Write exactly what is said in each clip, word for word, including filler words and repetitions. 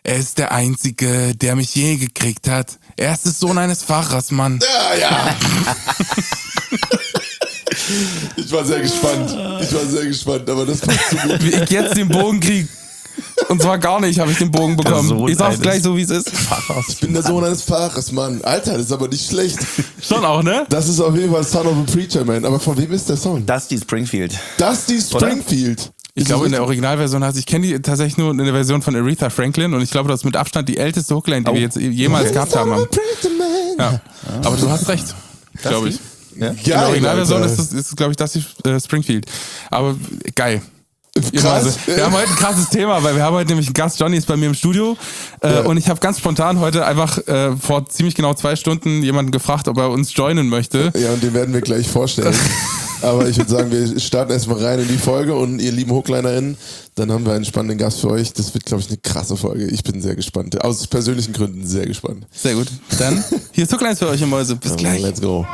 Er ist der Einzige, der mich je gekriegt hat. Er ist der Sohn eines Fahrers, Mann. Ja, ja. Ich war sehr gespannt. Ich war sehr gespannt, aber das passt so gut. Wie ich jetzt den Bogen krieg. Und zwar gar nicht habe ich den Bogen bekommen. Ich sag's gleich so, wie es ist. Ich bin der Sohn eines Fahrers, Mann. Alter, das ist aber nicht schlecht. Schon auch, ne? Das ist auf jeden Fall Son of a Preacher Man. Aber von wem ist der Song? Dusty Springfield. Dusty Springfield. Ich Ist glaube, das in der Originalversion heißt, ich kenne die tatsächlich nur in der Version von Aretha Franklin und ich glaube, das ist mit Abstand die älteste Hookline, die Oh. wir jetzt jemals Okay. gehabt haben. Son of a Preacher Man. Ja. Aber du hast recht, glaube ich. Ja? In der Geil, Originalversion Alter. ist, das, ist glaube ich, Dusty äh, Springfield. Aber geil. Krass. Also, wir haben heute ein krasses Thema, weil wir haben heute nämlich einen Gast, Johnny ist bei mir im Studio äh, Ja. und ich habe ganz spontan heute einfach äh, vor ziemlich genau zwei Stunden jemanden gefragt, ob er uns joinen möchte. Ja, und den werden wir gleich vorstellen. Aber ich würde sagen, wir starten erstmal rein in die Folge und ihr lieben HooklinerInnen, dann haben wir einen spannenden Gast für euch. Das wird, glaube ich, eine krasse Folge. Ich bin sehr gespannt. Aus persönlichen Gründen sehr gespannt. Sehr gut. Dann, hier ist Hooklines für euch, ihr Mäuse. Bis gleich. Let's go.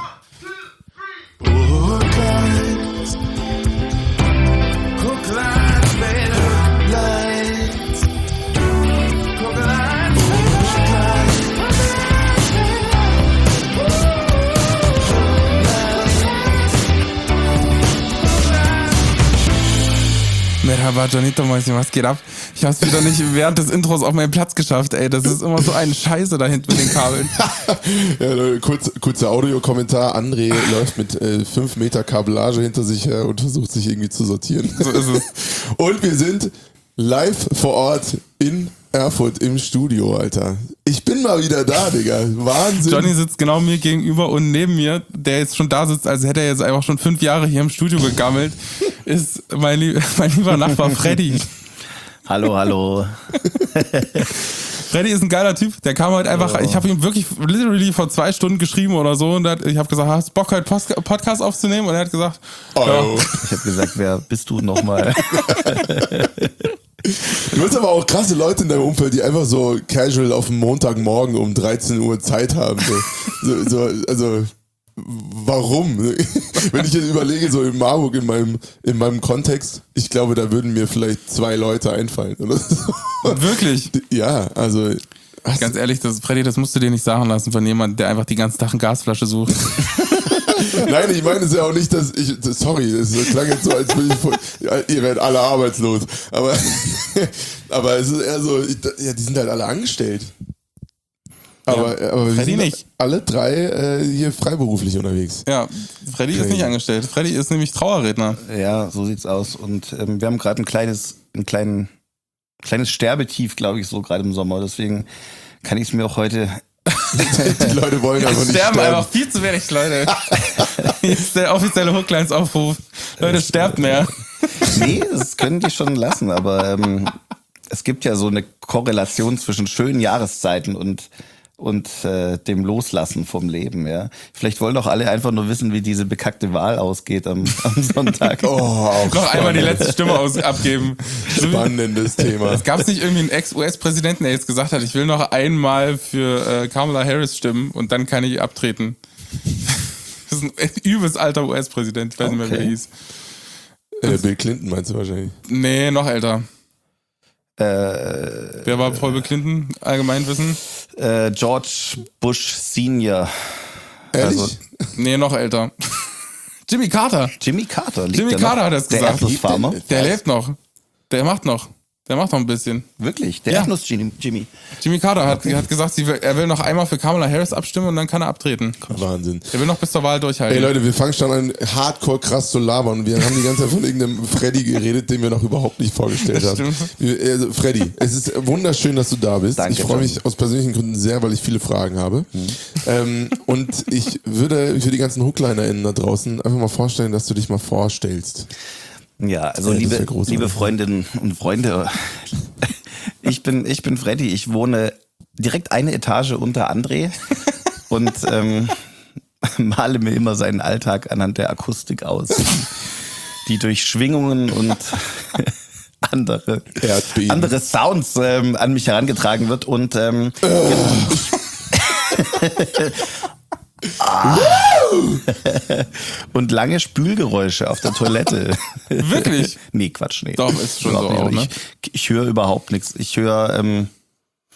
Merhaba, Johnito Mäuschen, was geht ab? Ich hab's wieder nicht während des Intros auf meinen Platz geschafft, ey. Das ist immer so eine Scheiße da hinten mit den Kabeln. Ja, Leute, kurz, kurzer Audiokommentar. André läuft mit äh, fünf Meter Kabellage hinter sich her und versucht sich irgendwie zu sortieren. So ist es. Und wir sind live vor Ort in Erfurt im Studio, Alter. Ich bin mal wieder da, Digga. Wahnsinn. Johnny sitzt genau mir gegenüber und neben mir, der jetzt schon da sitzt, als hätte er jetzt einfach schon fünf Jahre hier im Studio gegammelt, ist mein, lieb, mein lieber Nachbar Freddy. Hallo, hallo. Freddy ist ein geiler Typ, der kam heute einfach, Oh. ich habe ihm wirklich literally vor zwei Stunden geschrieben oder so und hat, ich habe gesagt, hast du Bock heute Post- Podcast aufzunehmen? Und er hat gesagt, Oh. ja. Ich habe gesagt, wer bist du nochmal? Du hast aber auch krasse Leute in deinem Umfeld, die einfach so casual auf dem Montagmorgen um dreizehn Uhr Zeit haben. So, so, so, also, warum? Wenn ich jetzt überlege, so in Marburg, in meinem, in meinem Kontext, ich glaube, da würden mir vielleicht zwei Leute einfallen. Oder so. Wirklich. Ja, also. hast- Ganz ehrlich, das, Freddy, das musst du dir nicht sagen lassen von jemandem, der einfach die ganzen Tag eine Gasflasche sucht. Nein, ich meine es ja auch nicht, dass ich. Sorry, es klang jetzt so, als würde ich. Voll, ja, ihr werdet alle arbeitslos. Aber, aber es ist eher so, ich, ja, die sind halt alle angestellt. Aber, aber wir Freddy sind nicht. alle drei äh, hier freiberuflich unterwegs. Ja, Freddy ist nicht angestellt. Freddy ist nämlich Trauerredner. Ja, so sieht's aus. Und ähm, wir haben gerade ein kleines, ein kleinen, kleines Sterbetief, glaube ich, so gerade im Sommer. Deswegen kann ich es mir auch heute. Die Leute wollen aber Es nicht sterben sterben. einfach viel zu wenig Leute. Hier ist der offizielle Hooklines-Aufruf. Leute, sterbt mehr. Nee, das können die schon lassen, aber ähm, es gibt ja so eine Korrelation zwischen schönen Jahreszeiten und und äh, dem Loslassen vom Leben, ja. Vielleicht wollen doch alle einfach nur wissen, wie diese bekackte Wahl ausgeht am, am Sonntag. Oh, auch Noch einmal die spannend. letzte Stimme aus abgeben. Spannendes Thema. Es gab nicht irgendwie einen Ex-U S-Präsidenten, der jetzt gesagt hat, ich will noch einmal für äh, Kamala Harris stimmen und dann kann ich abtreten. Das ist ein übelst alter U S-Präsident, ich weiß nicht mehr, wie er Okay. hieß. Äh, Bill Clinton meinst du wahrscheinlich. Nee, noch älter. Äh, Wer war vor Bill Clinton? Allgemeinwissen? äh, George Bush Senior. Ehrlich? Also, Nee, noch älter. Jimmy Carter. Jimmy Carter. Liegt Jimmy der Carter noch? hat das Der gesagt. Erdnussfarmer. Der Was? lebt noch. Der macht noch. Der macht noch ein bisschen. Wirklich? Der Ja. Erdnuss-Jimmy. Jimmy. Jimmy Carter hat, hat gesagt, sie will, er will noch einmal für Kamala Harris abstimmen und dann kann er abtreten. Wahnsinn. Er will noch bis zur Wahl durchhalten. Ey Leute, wir fangen schon an, hardcore krass zu labern. Wir haben die ganze Zeit von irgendeinem Freddy geredet, den wir noch überhaupt nicht vorgestellt Das haben. stimmt. Wir- Also Freddy, es ist wunderschön, dass du da bist. Danke, ich freue mich John. aus persönlichen Gründen sehr, weil ich viele Fragen habe. Ähm, und ich würde für die ganzen HooklinerInnen da draußen einfach mal vorstellen, dass du dich mal vorstellst. Ja, also Ja, das liebe, wär großartig. liebe Freundinnen und Freunde, ich bin, ich bin Freddy, ich wohne direkt eine Etage unter André und ähm, male mir immer seinen Alltag anhand der Akustik aus, die durch Schwingungen und andere, Erdbeben. andere Sounds ähm, an mich herangetragen wird und ähm, und lange Spülgeräusche auf der Toilette. Wirklich? Nee, Quatsch, nee. Doch, ist schon Überhaupt so auch, nicht. ne? Ich, ich höre überhaupt nichts. Ich höre, ähm,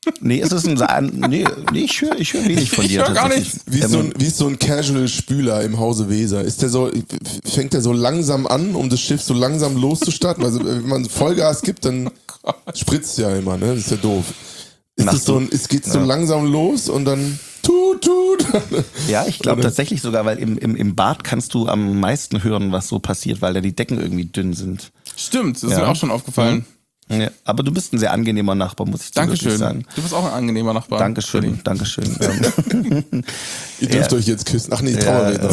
Nee, es ist ein Sa nee, nee, ich höre ich hör wenig von Ich dir. hör gar tatsächlich. Wie ist, so ein, wie ist so ein Casual-Spüler im Hause Weser? Ist der so, fängt der so langsam an, um das Schiff so langsam loszustarten? Also wenn man Vollgas gibt, dann Oh spritzt ja immer, ne? Das ist ja doof. Ist Machst das so ein, es geht so ja. langsam los und dann tut, tut. Ja, ich glaube Oder? tatsächlich sogar, weil im, im, im Bad kannst du am meisten hören, was so passiert, weil da die Decken irgendwie dünn sind. Stimmt, das ist Ja. mir auch schon aufgefallen. Ja, aber du bist ein sehr angenehmer Nachbar, muss ich dir wirklich Dankeschön. sagen. Du bist auch ein angenehmer Nachbar. Dankeschön, Dankeschön. Ähm, Ihr dürft Ja. euch jetzt küssen. Ach nee, Ja, Trauerredner.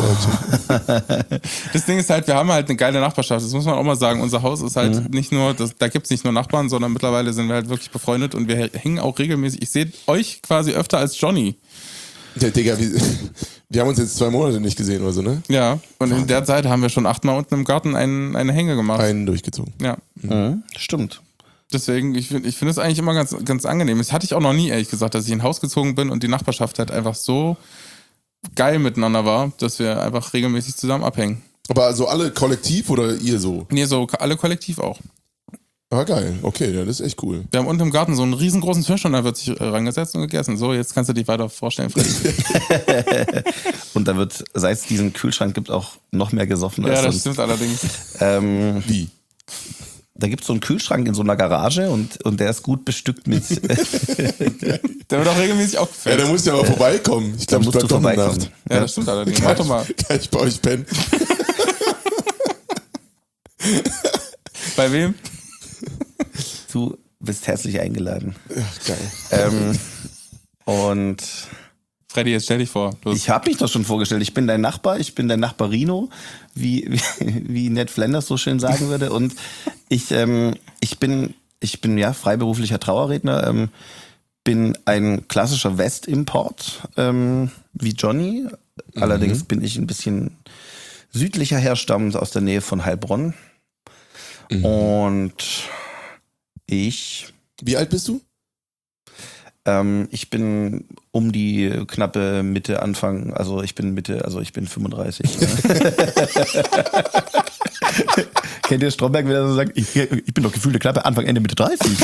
Das Ding ist halt, wir haben halt eine geile Nachbarschaft. Das muss man auch mal sagen. Unser Haus ist halt nicht nur, das, da gibt's nicht nur Nachbarn, sondern mittlerweile sind wir halt wirklich befreundet und wir hängen auch regelmäßig. Ich sehe euch quasi öfter als Johnny. Ja, Digga, wir, wir haben uns jetzt zwei Monate nicht gesehen oder so, ne? Ja, und in der Zeit haben wir schon achtmal unten im Garten einen, eine Hänge gemacht. Einen durchgezogen. Ja. mhm, stimmt. Deswegen, ich finde ich finde es eigentlich immer ganz, ganz angenehm. Das hatte ich auch noch nie, ehrlich gesagt, dass ich in ein Haus gezogen bin und die Nachbarschaft halt einfach so geil miteinander war, dass wir einfach regelmäßig zusammen abhängen. Aber also alle kollektiv oder ihr so? Nee, so alle kollektiv auch. Ah, geil. Okay, ja, das ist echt cool. Wir haben unten im Garten so einen riesengroßen Tisch und da wird sich äh, rangesetzt und gegessen. So, jetzt kannst du dich weiter vorstellen, Freddy. Und da wird, seit es diesen Kühlschrank gibt, auch noch mehr gesoffen. Ja, als das sonst. stimmt allerdings. Ähm, Wie? da gibt es so einen Kühlschrank in so einer Garage und, und der ist gut bestückt mit. Der wird auch regelmäßig Ja, aufgefällt. da musst du aber vorbeikommen. Ich Da glaube, ich musst du bleib doch eine vorbeikommen. Nacht. Ja, das stimmt allerdings. Mach doch mal. Kann ich bei euch pennen? Bei wem? Du bist herzlich eingeladen. Ach, geil. Ähm, und Freddy, jetzt stell dich vor. Los. ich habe mich doch schon vorgestellt. Ich bin dein Nachbar, ich bin dein Nachbarino, wie, wie, wie Ned Flanders so schön sagen würde. Und ich, ähm, ich bin, ich bin ja freiberuflicher Trauerredner, ähm, bin ein klassischer Westimport, ähm, wie Johnny. Allerdings bin ich ein bisschen südlicher herstammend aus der Nähe von Heilbronn. Und ich, Wie alt bist du? ähm, ich bin um die knappe Mitte, Anfang, also ich bin Mitte, also ich bin fünfunddreißig. Kennt ihr Stromberg, wenn er so sagt, ich, ich bin doch gefühlte knappe Anfang, Ende, Mitte dreißig.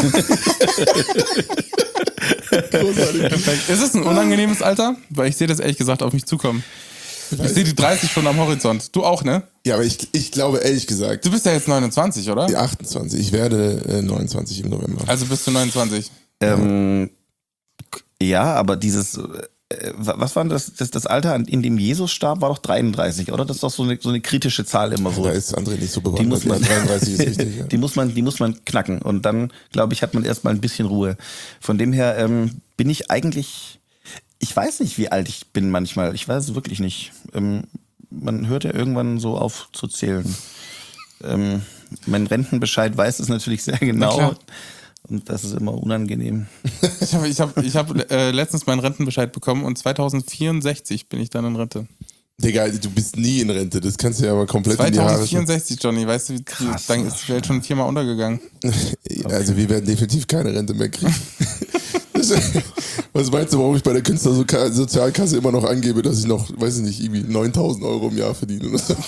Ist es ein unangenehmes Alter? Weil ich sehe das ehrlich gesagt auf mich zukommen. Ich sehe die dreißig schon am Horizont. Du auch, ne? Ja, aber ich, ich glaube ehrlich gesagt, Du bist ja jetzt neunundzwanzig, oder? die achtundzwanzig. Ich werde äh, neunundzwanzig im November. Also bist du neunundzwanzig. ähm, ja, aber dieses, äh, was war denn das, das, das Alter, in dem Jesus starb, war doch dreiunddreißig, oder? Das ist doch so eine, so eine kritische Zahl immer so. Da ist André nicht so Die muss bewandert. man, dreiunddreißig ist richtig. Ja. die muss man, die muss man knacken. Und dann, glaube ich, hat man erstmal ein bisschen Ruhe. Von dem her ähm, bin ich eigentlich, ich weiß nicht, wie alt ich bin manchmal. Ich weiß es wirklich nicht. Ähm, man hört ja irgendwann so auf zu zählen. Ähm, mein Rentenbescheid weiß es natürlich sehr genau. klar. Und das ist immer unangenehm. Ich habe ich hab, ich hab, äh, letztens meinen Rentenbescheid bekommen und zweitausendvierundsechzig bin ich dann in Rente. Digga, du bist nie in Rente. Das kannst du ja aber komplett in die Haare schneiden. zweitausendvierundsechzig, Johnny, weißt du, wie, Krass, dann ist die Welt schon viermal untergegangen. Also wir werden definitiv keine Rente mehr kriegen. Das, was meinst du, warum ich bei der Künstlersozialkasse immer noch angebe, dass ich noch, weiß ich nicht, irgendwie neuntausend Euro im Jahr verdiene? Oder so?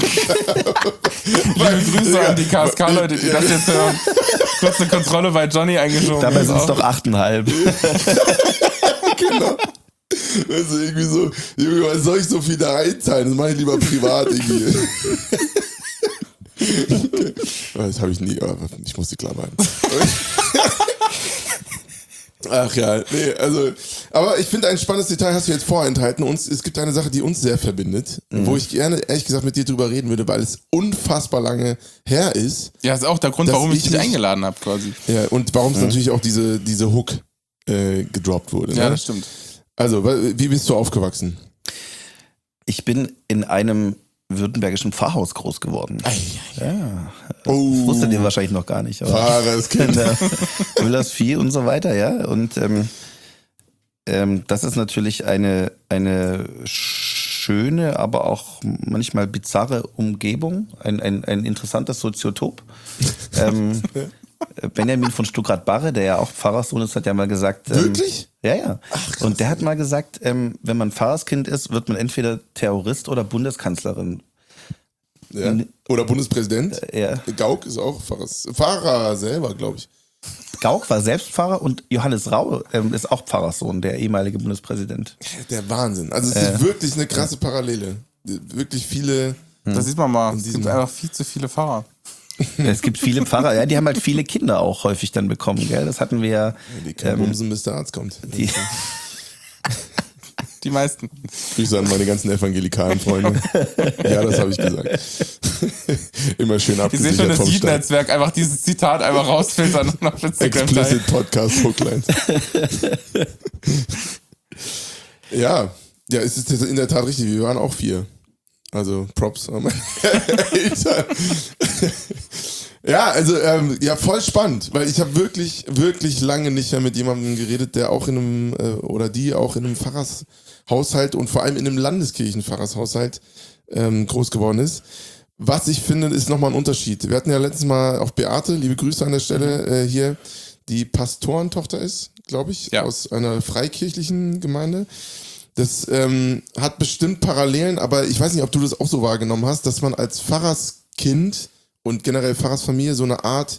Liebe Grüße an die K S K-Leute, die das jetzt hören. Kurze Kontrolle bei Johnny eingeschoben. Dabei Jetzt sind es auch. doch achteinhalb. Genau. Also irgendwie so, Junge, was soll ich so viel da reinzahlen? Das mache ich lieber privat irgendwie. Okay. Das habe ich nie, aber ich musste klar bleiben. Ach ja, nee, also, aber ich finde ein spannendes Detail hast du jetzt vorenthalten. Uns, es gibt eine Sache, die uns sehr verbindet, mhm. wo ich gerne, ehrlich gesagt, mit dir drüber reden würde, weil es unfassbar lange her ist. Ja, ist auch der Grund, dass warum ich, ich dich mich- eingeladen habe, quasi. Ja, und warum es Mhm. natürlich auch diese, diese Hook äh, gedroppt wurde. Ja, Ne? das stimmt. Also, wa- wie bist du aufgewachsen? Ich bin in einem württembergischen Pfarrhaus groß geworden. Ja, Oh, wusstet ihr wahrscheinlich noch gar nicht. Aber Pfarrerskind. Müllersvieh und so weiter, ja. Und ähm, ähm, das ist natürlich eine, eine schöne, aber auch manchmal bizarre Umgebung, ein, ein, ein interessantes Soziotop. ähm, Benjamin von Stuckrad-Barre, der ja auch Pfarrerssohn ist, hat ja mal gesagt... Ähm, Wirklich? Ja, ja. Und der hat mal gesagt, ähm, wenn man Pfarrerskind ist, wird man entweder Terrorist oder Bundeskanzlerin. Ja. Oder Bundespräsident. Ja. Gauck ist auch Pfarrer, Pfarrer selber, glaube ich. Gauck war selbst Pfarrer und Johannes Rau ähm, ist auch Pfarrerssohn, der ehemalige Bundespräsident. Der Wahnsinn. Also es Äh. ist wirklich eine krasse Parallele. Wirklich viele... Das sieht man mal. Es diesem- gibt einfach viel zu viele Pfarrer. Es gibt viele Pfarrer, ja, die haben halt viele Kinder auch häufig dann bekommen, gell? Das hatten wir ja. Die können bumsen, bis der Arzt kommt. Die, Die meisten. Grüße an meine ganzen evangelikalen Freunde. Ja, das habe ich gesagt. Immer schön Ich sehe schon abgesichert das vom Start. Seed-Netzwerk einfach dieses Zitat einfach rausfiltern und auf Instagram teilen. Explicit Podcast Hooklines. ja, ja, es ist in der Tat richtig. Wir waren auch vier. Also Props an meine Eltern. Ja, also ähm, ja, voll spannend, weil ich habe wirklich, wirklich lange nicht mehr mit jemandem geredet, der auch in einem, äh, oder die auch in einem Pfarrershaushalt und vor allem in einem Landeskirchenpfarrershaushalt ähm, groß geworden ist. Was ich finde, ist nochmal ein Unterschied. Wir hatten ja letztes Mal auch Beate, liebe Grüße an der Stelle, äh, hier, die Pastorentochter ist, glaube ich, Ja. aus einer freikirchlichen Gemeinde. Das ähm, hat bestimmt Parallelen, aber ich weiß nicht, ob du das auch so wahrgenommen hast, dass man als Pfarrerskind und generell Pfarrersfamilie so eine Art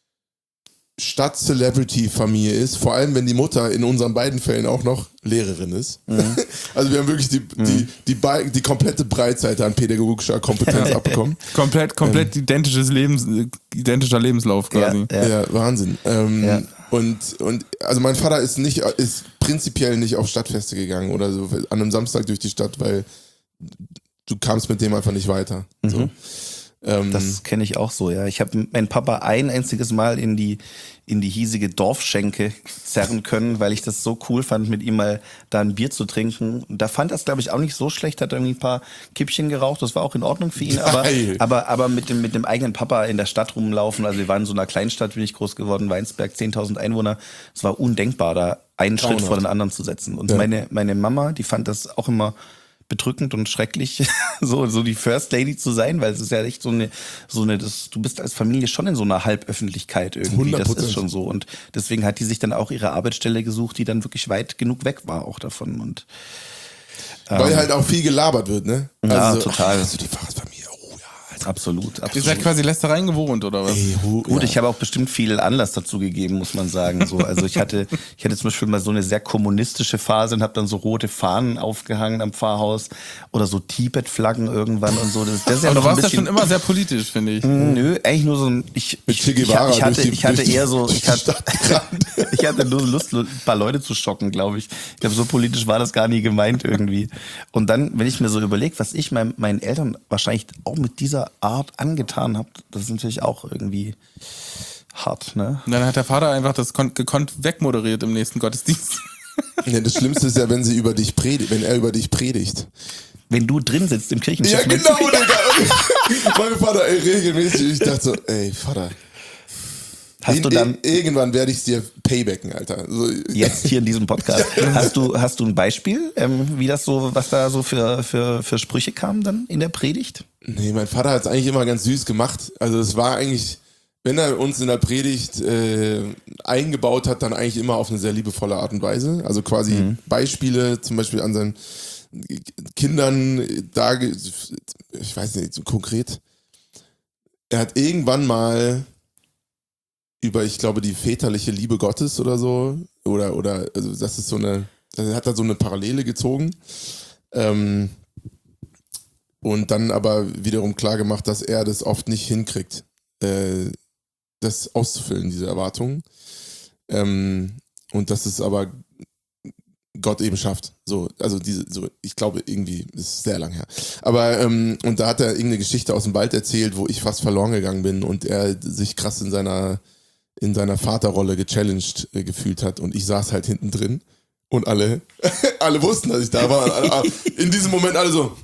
Stadt-Celebrity-Familie ist, vor allem wenn die Mutter in unseren beiden Fällen auch noch Lehrerin ist. Mhm. Also wir haben wirklich die, mhm. die, die, die, die komplette Breitseite an pädagogischer Kompetenz abbekommen. Komplett, komplett ähm, identisches Lebens, identischer Lebenslauf quasi. Ja, ja. ja Wahnsinn. Ähm, ja. Und, und also mein Vater ist nicht, ist prinzipiell nicht auf Stadtfeste gegangen oder so an einem Samstag durch die Stadt, weil du kamst mit dem einfach nicht weiter. Mhm. So. Ähm, das kenne ich auch so, ja. Ich habe meinen Papa ein einziges Mal in die, in die hiesige Dorfschenke zerren können, weil ich das so cool fand, mit ihm mal da ein Bier zu trinken. Und da fand er es, glaube ich, auch nicht so schlecht, hat irgendwie ein paar Kippchen geraucht, das war auch in Ordnung für ihn. Aber, aber, aber mit dem, mit dem eigenen Papa in der Stadt rumlaufen, also wir waren in so einer Kleinstadt, bin ich groß geworden, Weinsberg, zehntausend Einwohner, es war undenkbar, da einen Schritt vor den anderen zu setzen. Und ja. meine, meine Mama, die fand das auch immer bedrückend und schrecklich, so, so die First Lady zu sein, weil es ist ja echt so eine, so eine, das, du bist als Familie schon in so einer Halböffentlichkeit irgendwie, hundert Prozent. Das ist schon so und deswegen hat die sich dann auch ihre Arbeitsstelle gesucht, die dann wirklich weit genug weg war auch davon und ähm, weil halt auch viel gelabert wird, ne? Ja, also, total. Also die Pfarrersfamilie, oh ja. Alter. Absolut, absolut. Ihr seid quasi Lästereien gewohnt, oder was? Ey, hu, Gut, ja. ich habe auch bestimmt viel Anlass dazu gegeben, muss man sagen. So, also ich hatte, ich hatte zum Beispiel mal so eine sehr kommunistische Phase und habe dann so rote Fahnen aufgehangen am Pfarrhaus oder so Tibet-Flaggen irgendwann und so. Das, das ist ja Aber noch du ein warst ja bisschen, schon immer sehr politisch, finde ich. Nö, eigentlich nur so ein, ich, Mit ich, Che ich, Guevara ich hatte, durch die- ich hatte durch die- eher so, durch ich die hatte, Stadt gerannt. ich hatte nur Lust, ein paar Leute zu schocken, glaube ich. Ich glaube, so politisch war das gar nie gemeint irgendwie. Und dann, wenn ich mir so überlege, was ich mein, meinen Eltern wahrscheinlich auch mit dieser Art angetan habe, das ist natürlich auch irgendwie hart, ne? Und dann hat der Vater einfach das kon- gekonnt wegmoderiert im nächsten Gottesdienst. Ja, das Schlimmste ist ja, wenn sie über dich predigt, wenn er über dich predigt. Wenn du drin sitzt im Kirchenschiff. Ja, genau, Digga. Mein Vater, ey, regelmäßig. Ich dachte so, ey, Vater. Hast du dann Irgendwann werde ich es dir paybacken, Alter. So, jetzt hier in diesem Podcast, hast du, hast du ein Beispiel, ähm, wie das so, was da so für, für, für Sprüche kamen dann in der Predigt? Nee, mein Vater hat es eigentlich immer ganz süß gemacht. Also es war eigentlich, wenn er uns in der Predigt äh, eingebaut hat, dann eigentlich immer auf eine sehr liebevolle Art und Weise. Also quasi mhm. Beispiele, zum Beispiel an seinen Kindern, da, ich weiß nicht, so konkret. Er hat irgendwann mal über, ich glaube, die väterliche Liebe Gottes oder so, oder, oder, also das ist so eine, er hat da so eine Parallele gezogen. Ähm, Und dann aber wiederum klar gemacht, dass er das oft nicht hinkriegt, äh, das auszufüllen, diese Erwartungen. Ähm, und dass es aber Gott eben schafft. So, also diese, so, ich glaube irgendwie, das ist sehr lang her. Aber, ähm, und da hat er irgendeine Geschichte aus dem Wald erzählt, wo ich fast verloren gegangen bin und er sich krass in seiner, in seiner Vaterrolle gechallenged äh, gefühlt hat und ich saß halt hinten drin und alle, alle wussten, dass ich da war. In diesem Moment alle so,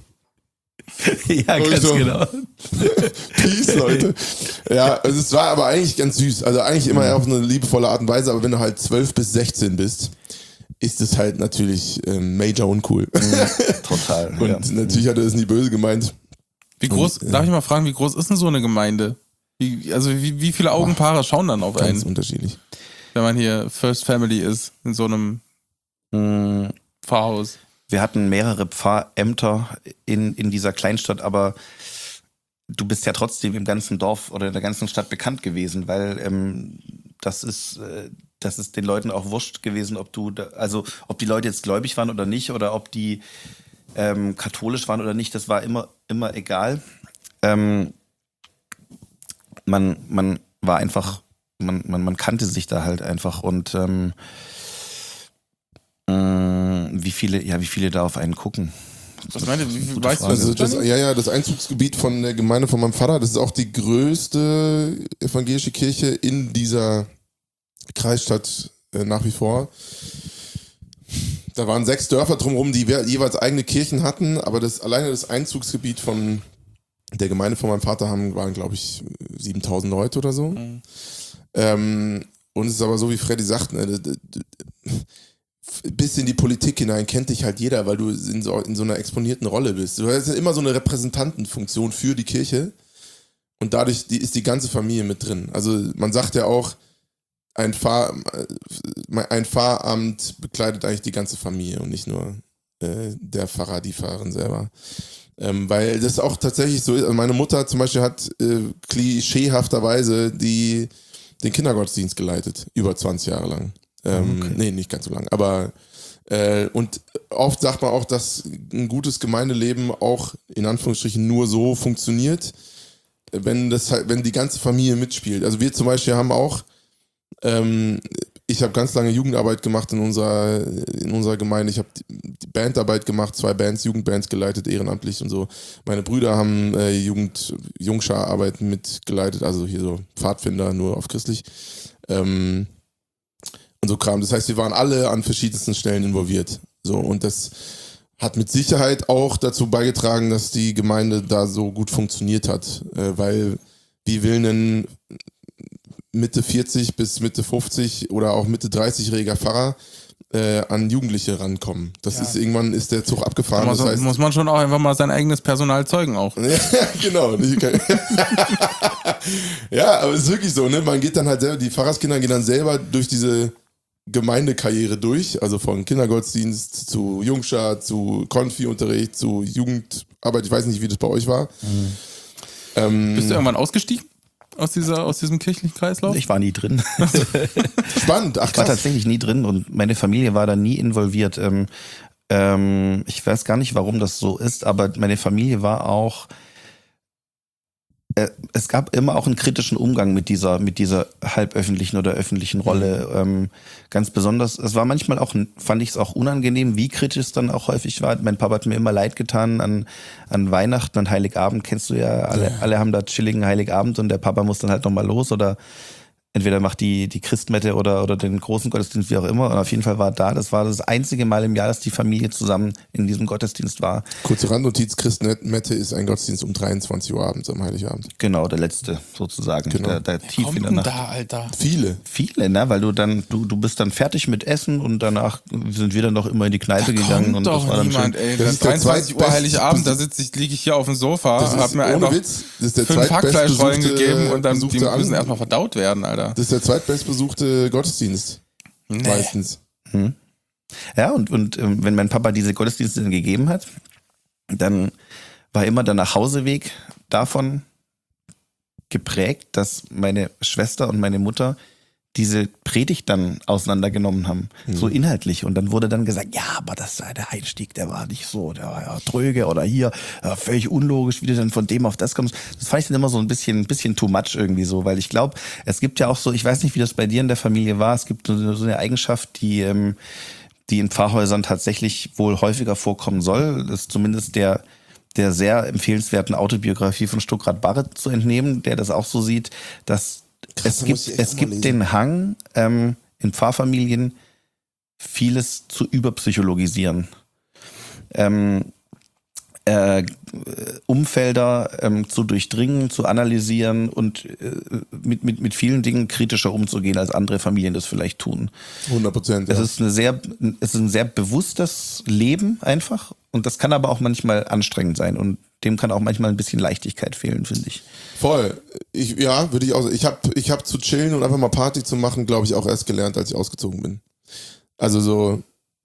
ja, und ganz so, genau. Peace, Leute. Ja, also es war aber eigentlich ganz süß. Also eigentlich immer mhm. auf eine liebevolle Art und Weise, aber wenn du halt zwölf bis sechzehn bist, ist es halt natürlich ähm, major uncool. Mhm, total. Und ja. natürlich hat er das nie böse gemeint. Wie groß, und, darf ich mal fragen, wie groß ist denn so eine Gemeinde? Wie, also wie, wie viele Augenpaare schauen dann auf einen? Ganz unterschiedlich. Wenn man hier First Family ist, in so einem mhm. Pfarrhaus. Wir hatten mehrere Pfarrämter in, in dieser Kleinstadt, aber du bist ja trotzdem im ganzen Dorf oder in der ganzen Stadt bekannt gewesen, weil ähm, das ist, äh, das ist den Leuten auch wurscht gewesen, ob du, da, also ob die Leute jetzt gläubig waren oder nicht oder ob die ähm, katholisch waren oder nicht, das war immer, immer egal. Ähm, man, man war einfach, man, man, man kannte sich da halt einfach und ähm, äh, wie viele, ja, wie viele da auf einen gucken. Was meinte, wie viel Gute weißt du Frage. das? Also das, ja, ja, das Einzugsgebiet von der Gemeinde von meinem Vater, das ist auch die größte evangelische Kirche in dieser Kreisstadt äh, nach wie vor. Da waren sechs Dörfer drumherum, die jeweils eigene Kirchen hatten, aber das alleine das Einzugsgebiet von der Gemeinde von meinem Vater haben, waren, glaube ich, siebentausend Leute oder so. Mhm. Ähm, und es ist aber so, wie Freddy sagt, ne, bis in die Politik hinein kennt dich halt jeder, weil du in so, in so einer exponierten Rolle bist. Du hast ja immer so eine Repräsentantenfunktion für die Kirche und dadurch die, ist die ganze Familie mit drin. Also man sagt ja auch, ein, Pfarr, ein Pfarramt bekleidet eigentlich die ganze Familie und nicht nur äh, der Pfarrer, die Pfarrerin selber. Ähm, weil das auch tatsächlich so ist. Also meine Mutter zum Beispiel hat äh, klischeehafterweise die, den Kindergottesdienst geleitet, über zwanzig Jahre lang. Ähm, okay. Nee, nicht ganz so lang. Aber äh, und oft sagt man auch, dass ein gutes Gemeindeleben auch in Anführungsstrichen nur so funktioniert, wenn das halt, wenn die ganze Familie mitspielt. Also wir zum Beispiel haben auch, ähm, ich habe ganz lange Jugendarbeit gemacht in unserer in unserer Gemeinde. Ich habe die Bandarbeit gemacht, zwei Bands, Jugendbands geleitet, ehrenamtlich und so. Meine Brüder haben äh, Jugend Jungschararbeit mitgeleitet, also hier so Pfadfinder, nur auf christlich. Ähm, Und so Kram. Das heißt, wir waren alle an verschiedensten Stellen involviert. So, und das hat mit Sicherheit auch dazu beigetragen, dass die Gemeinde da so gut funktioniert hat. Äh, weil, wie will ein Mitte vierzig bis Mitte fünfzig oder auch Mitte dreißig-jähriger Pfarrer äh, an Jugendliche rankommen? Das ja. ist, irgendwann ist der Zug abgefahren. Da muss, das heißt, muss man schon auch einfach mal sein eigenes Personal zeugen auch. Ja, genau. Ja, aber es ist wirklich so, ne? Man geht dann halt selber, die Pfarrerskinder gehen dann selber durch diese Gemeindekarriere durch, also von Kindergottesdienst zu Jungschar, zu Konfi-Unterricht, zu Jugendarbeit. Ich weiß nicht, wie das bei euch war. Mhm. Ähm, Bist du irgendwann ausgestiegen aus, dieser, aus diesem kirchlichen Kreislauf? Ich war nie drin. Spannend. Ach, ich war krass. tatsächlich nie drin und meine Familie war da nie involviert. Ähm, ähm, ich weiß gar nicht, warum das so ist, aber meine Familie war auch es gab immer auch einen kritischen Umgang mit dieser, mit dieser halböffentlichen oder öffentlichen Rolle. Mhm. Ähm, ganz besonders, es war manchmal auch, fand ich es auch unangenehm, wie kritisch es dann auch häufig war. Mein Papa hat mir immer leid getan an, an Weihnachten und Heiligabend, kennst du ja, alle, ja. alle haben da chilligen Heiligabend und der Papa muss dann halt nochmal los oder entweder macht die, die Christmette oder, oder den großen Gottesdienst, wie auch immer. Und auf jeden Fall war da, das war das einzige Mal im Jahr, dass die Familie zusammen in diesem Gottesdienst war. Kurze Randnotiz, Christmette ist ein Gottesdienst um dreiundzwanzig Uhr abends am Heiligabend. Genau, der letzte sozusagen. Genau. Der, der tief kommt in der Nacht. Da, Alter? Viele. Viele, ne? Weil du dann, du, du bist dann fertig mit Essen und danach sind wir dann noch immer in die Kneipe da gegangen. Kommt und doch das war dann niemand, schön. ey. Das Das ist der dreiundzwanzig Uhr zweitbest- Heiligabend, da sitze ich, liege ich hier auf dem Sofa, Das ist, hab mir ohne einfach Witz, das ist der fünf Hackfleischrollen zweitbestbesuchte- gegeben und dann die besuchte müssen An- erstmal verdaut werden, Alter. Das ist der zweitbestbesuchte Gottesdienst. Nee. Meistens. Hm. Ja, und, und ähm, wenn mein Papa diese Gottesdienste dann gegeben hat, dann war immer der Nachhauseweg davon geprägt, dass meine Schwester und meine Mutter diese Predigt dann auseinandergenommen haben, mhm. so inhaltlich. Und dann wurde dann gesagt, ja, aber das der Einstieg, der war nicht so, der war ja tröge oder hier, ja, völlig unlogisch, wie du dann von dem auf das kommst. Das fand ich dann immer so ein bisschen, ein bisschen too much irgendwie so, weil ich glaube, es gibt ja auch so, ich weiß nicht, wie das bei dir in der Familie war, es gibt so, so eine Eigenschaft, die, ähm, die in Pfarrhäusern tatsächlich wohl häufiger vorkommen soll. Das ist zumindest der, der sehr empfehlenswerten Autobiografie von Stuckrad Barre zu entnehmen, der das auch so sieht, dass Krass, es gibt, es gibt den Hang, ähm, in Pfarrfamilien vieles zu überpsychologisieren. Ähm, äh, Umfelder ähm, zu durchdringen, zu analysieren und äh, mit, mit, mit vielen Dingen kritischer umzugehen, als andere Familien das vielleicht tun. hundert Prozent. Ja. Es ist eine sehr, es ist ein sehr bewusstes Leben einfach und das kann aber auch manchmal anstrengend sein und dem kann auch manchmal ein bisschen Leichtigkeit fehlen, finde ich. Voll. Ich, ja, würde ich auch sagen. Ich habe ich hab zu chillen und einfach mal Party zu machen, glaube ich, auch erst gelernt, als ich ausgezogen bin. Also so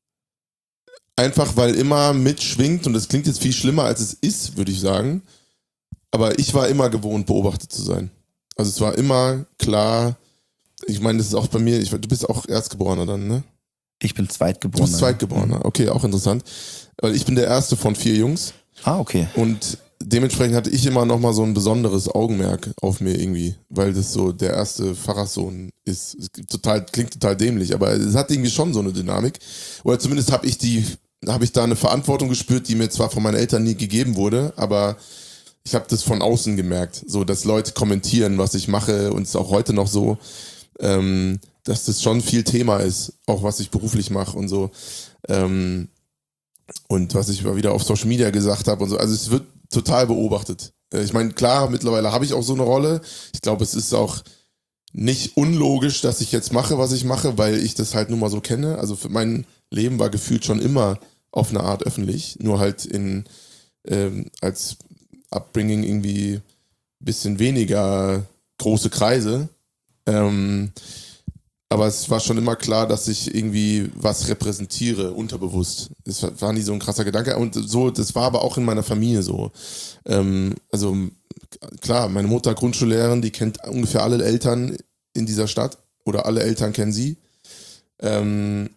einfach, weil immer mitschwingt und das klingt jetzt viel schlimmer, als es ist, würde ich sagen. Aber ich war immer gewohnt, beobachtet zu sein. Also es war immer klar, ich meine, das ist auch bei mir, ich, du bist auch Erstgeborener dann, ne? Ich bin Zweitgeborener. Du bist Zweitgeborener, okay, auch interessant. Weil ich bin der erste von vier Jungs. Ah, okay. Und dementsprechend hatte ich immer noch mal so ein besonderes Augenmerk auf mir irgendwie, weil das so der erste Pfarrerssohn ist. Es total, klingt total dämlich, aber es hat irgendwie schon so eine Dynamik. Oder zumindest habe ich die, habe ich da eine Verantwortung gespürt, die mir zwar von meinen Eltern nie gegeben wurde, aber ich habe das von außen gemerkt, so dass Leute kommentieren, was ich mache, und es ist auch heute noch so, ähm, dass das schon viel Thema ist, auch was ich beruflich mache und so. Ähm, und was ich mal wieder auf Social Media gesagt habe und so. Also es wird total beobachtet. Ich meine, klar, mittlerweile habe ich auch so eine Rolle. Ich glaube, es ist auch nicht unlogisch, dass ich jetzt mache, was ich mache, weil ich das halt nun mal so kenne. Also für mein Leben war gefühlt schon immer auf eine Art öffentlich, nur halt in ähm, als Upbringing irgendwie ein bisschen weniger große Kreise. Ähm, aber es war schon immer klar, dass ich irgendwie was repräsentiere, unterbewusst. Das war nie so ein krasser Gedanke. Und so, das war aber auch in meiner Familie so. Ähm, also klar, meine Mutter Grundschullehrerin, die kennt ungefähr alle Eltern in dieser Stadt. Oder alle Eltern kennen sie. Ähm,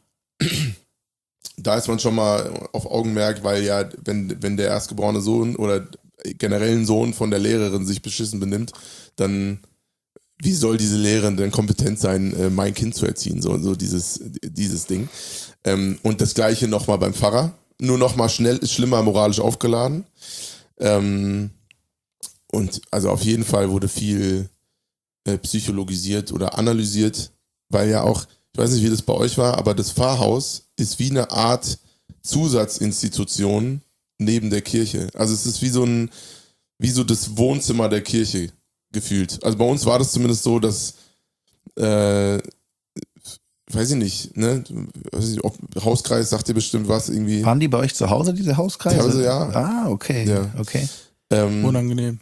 da ist man schon mal auf Augenmerk, weil ja, wenn, wenn der erstgeborene Sohn oder generell ein Sohn von der Lehrerin sich beschissen benimmt, dann wie soll diese Lehrerin denn kompetent sein, mein Kind zu erziehen? So, so dieses, dieses Ding. Und das Gleiche nochmal beim Pfarrer. Nur nochmal schnell, schlimmer moralisch aufgeladen. Und also auf jeden Fall wurde viel psychologisiert oder analysiert, weil ja auch, ich weiß nicht, wie das bei euch war, aber das Pfarrhaus ist wie eine Art Zusatzinstitution neben der Kirche. Also es ist wie so ein, wie so das Wohnzimmer der Kirche gefühlt. Also bei uns war das zumindest so, dass äh, weiß ich nicht, ne? Weiß ich nicht, ob Hauskreis sagt dir bestimmt was irgendwie. Waren die bei euch zu Hause, diese Hauskreise? Teilweise ja. Ah, okay. Ja. okay. Ähm, Unangenehm.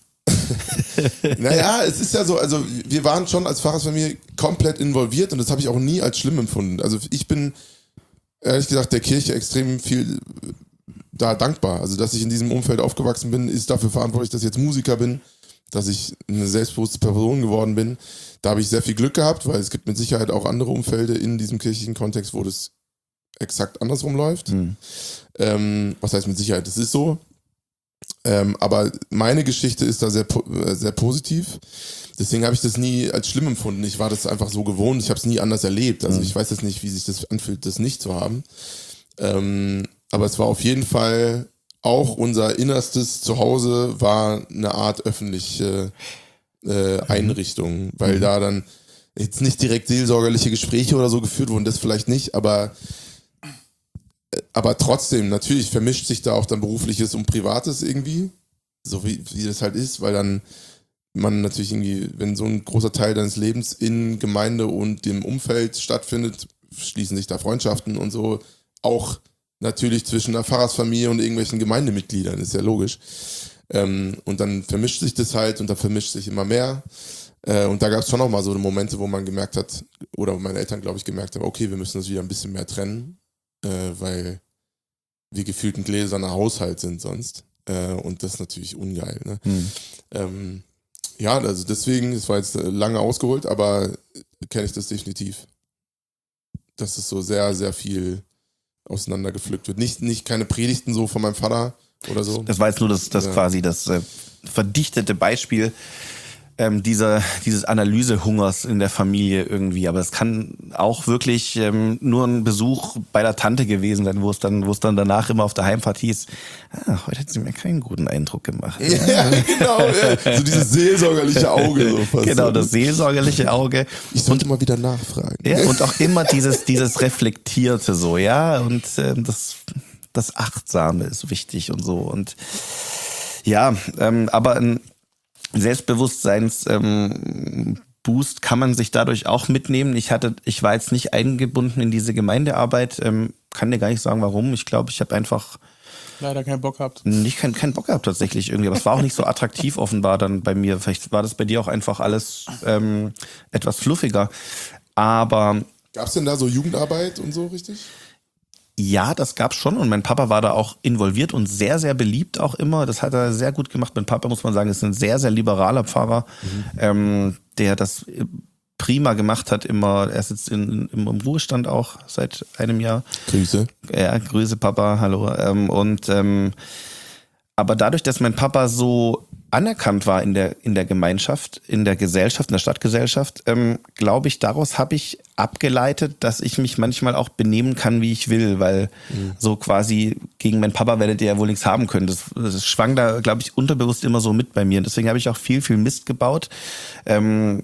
Naja, es ist ja so, also wir waren schon als Pfarrersfamilie komplett involviert und das habe ich auch nie als schlimm empfunden. Also ich bin, ehrlich gesagt, der Kirche extrem viel da dankbar. Also dass ich in diesem Umfeld aufgewachsen bin, ist dafür verantwortlich, dass ich jetzt Musiker bin, dass ich eine selbstbewusste Person geworden bin. Da habe ich sehr viel Glück gehabt, weil es gibt mit Sicherheit auch andere Umfelder in diesem kirchlichen Kontext, wo das exakt andersrum läuft. Mhm. Ähm, was heißt mit Sicherheit? Das ist so. Ähm, aber meine Geschichte ist da sehr, sehr positiv. Deswegen habe ich das nie als schlimm empfunden. Ich war das einfach so gewohnt. Ich habe es nie anders erlebt. Also mhm. ich weiß jetzt nicht, wie sich das anfühlt, das nicht zu haben. Ähm, aber es war auf jeden Fall auch unser innerstes Zuhause war eine Art öffentliche äh, Einrichtung, weil mhm. da dann jetzt nicht direkt seelsorgerliche Gespräche oder so geführt wurden, das vielleicht nicht, aber aber trotzdem, natürlich vermischt sich da auch dann Berufliches und Privates irgendwie, so wie, wie das halt ist, weil dann man natürlich irgendwie, wenn so ein großer Teil deines Lebens in Gemeinde und dem Umfeld stattfindet, schließen sich da Freundschaften und so, auch natürlich zwischen der Pfarrersfamilie und irgendwelchen Gemeindemitgliedern, ist ja logisch. Ähm, und dann vermischt sich das halt und da vermischt sich immer mehr. Äh, und da gab es schon auch mal so Momente, wo man gemerkt hat, oder meine Eltern, glaube ich, gemerkt haben, okay, wir müssen das wieder ein bisschen mehr trennen, äh, weil wir gefühlt ein gläserner Haushalt sind sonst. Äh, und das ist natürlich ungeil. Ne? Hm. Ähm, ja, also deswegen, es war jetzt lange ausgeholt, aber kenne ich das definitiv. Dass es so sehr, sehr viel auseinandergepflückt wird. Nicht, nicht keine Predigten so von meinem Vater oder so. Das war jetzt nur das, das ja. quasi das äh, verdichtete Beispiel ähm, dieser, dieses Analysehungers in der Familie irgendwie. Aber es kann auch wirklich ähm, nur ein Besuch bei der Tante gewesen sein, wo es dann, wo es dann danach immer auf der Heimfahrt hieß, ah, heute hat sie mir keinen guten Eindruck gemacht. Ja, genau. Ja. So dieses seelsorgerliche Auge. So fast genau, das seelsorgerliche Auge. Ich sollte und, mal wieder nachfragen. Ja, und auch immer dieses, dieses Reflektierte so, ja, und ähm, das, das Achtsame ist wichtig und so. Und ja, ähm, aber ein Selbstbewusstseins ähm, Boost kann man sich dadurch auch mitnehmen. Ich hatte, ich war jetzt nicht eingebunden in diese Gemeindearbeit, ähm, kann dir gar nicht sagen, warum. Ich glaube, ich habe einfach leider keinen Bock gehabt. Nicht keinen keinen Bock gehabt tatsächlich irgendwie, aber es war auch nicht so attraktiv offenbar dann bei mir. Vielleicht war das bei dir auch einfach alles ähm, etwas fluffiger. Aber gab's denn da so Jugendarbeit und so richtig? Ja, das gab's schon und mein Papa war da auch involviert und sehr, sehr beliebt auch immer. Das hat er sehr gut gemacht. Mein Papa, muss man sagen, ist ein sehr, sehr liberaler Pfarrer, mhm. ähm, der das prima gemacht hat, immer, er sitzt in, im, im Ruhestand auch seit einem Jahr. Grüße. Ja, Grüße Papa, hallo. Ähm, und ähm, aber dadurch, dass mein Papa so anerkannt war in der in der Gemeinschaft, in der Gesellschaft, in der Stadtgesellschaft, ähm, glaube ich, daraus habe ich abgeleitet, dass ich mich manchmal auch benehmen kann, wie ich will, weil mhm. so quasi gegen meinen Papa werdet ihr ja wohl nichts haben können. Das, das schwang da, glaube ich, unterbewusst immer so mit bei mir. Und deswegen habe ich auch viel, viel Mist gebaut. Ähm,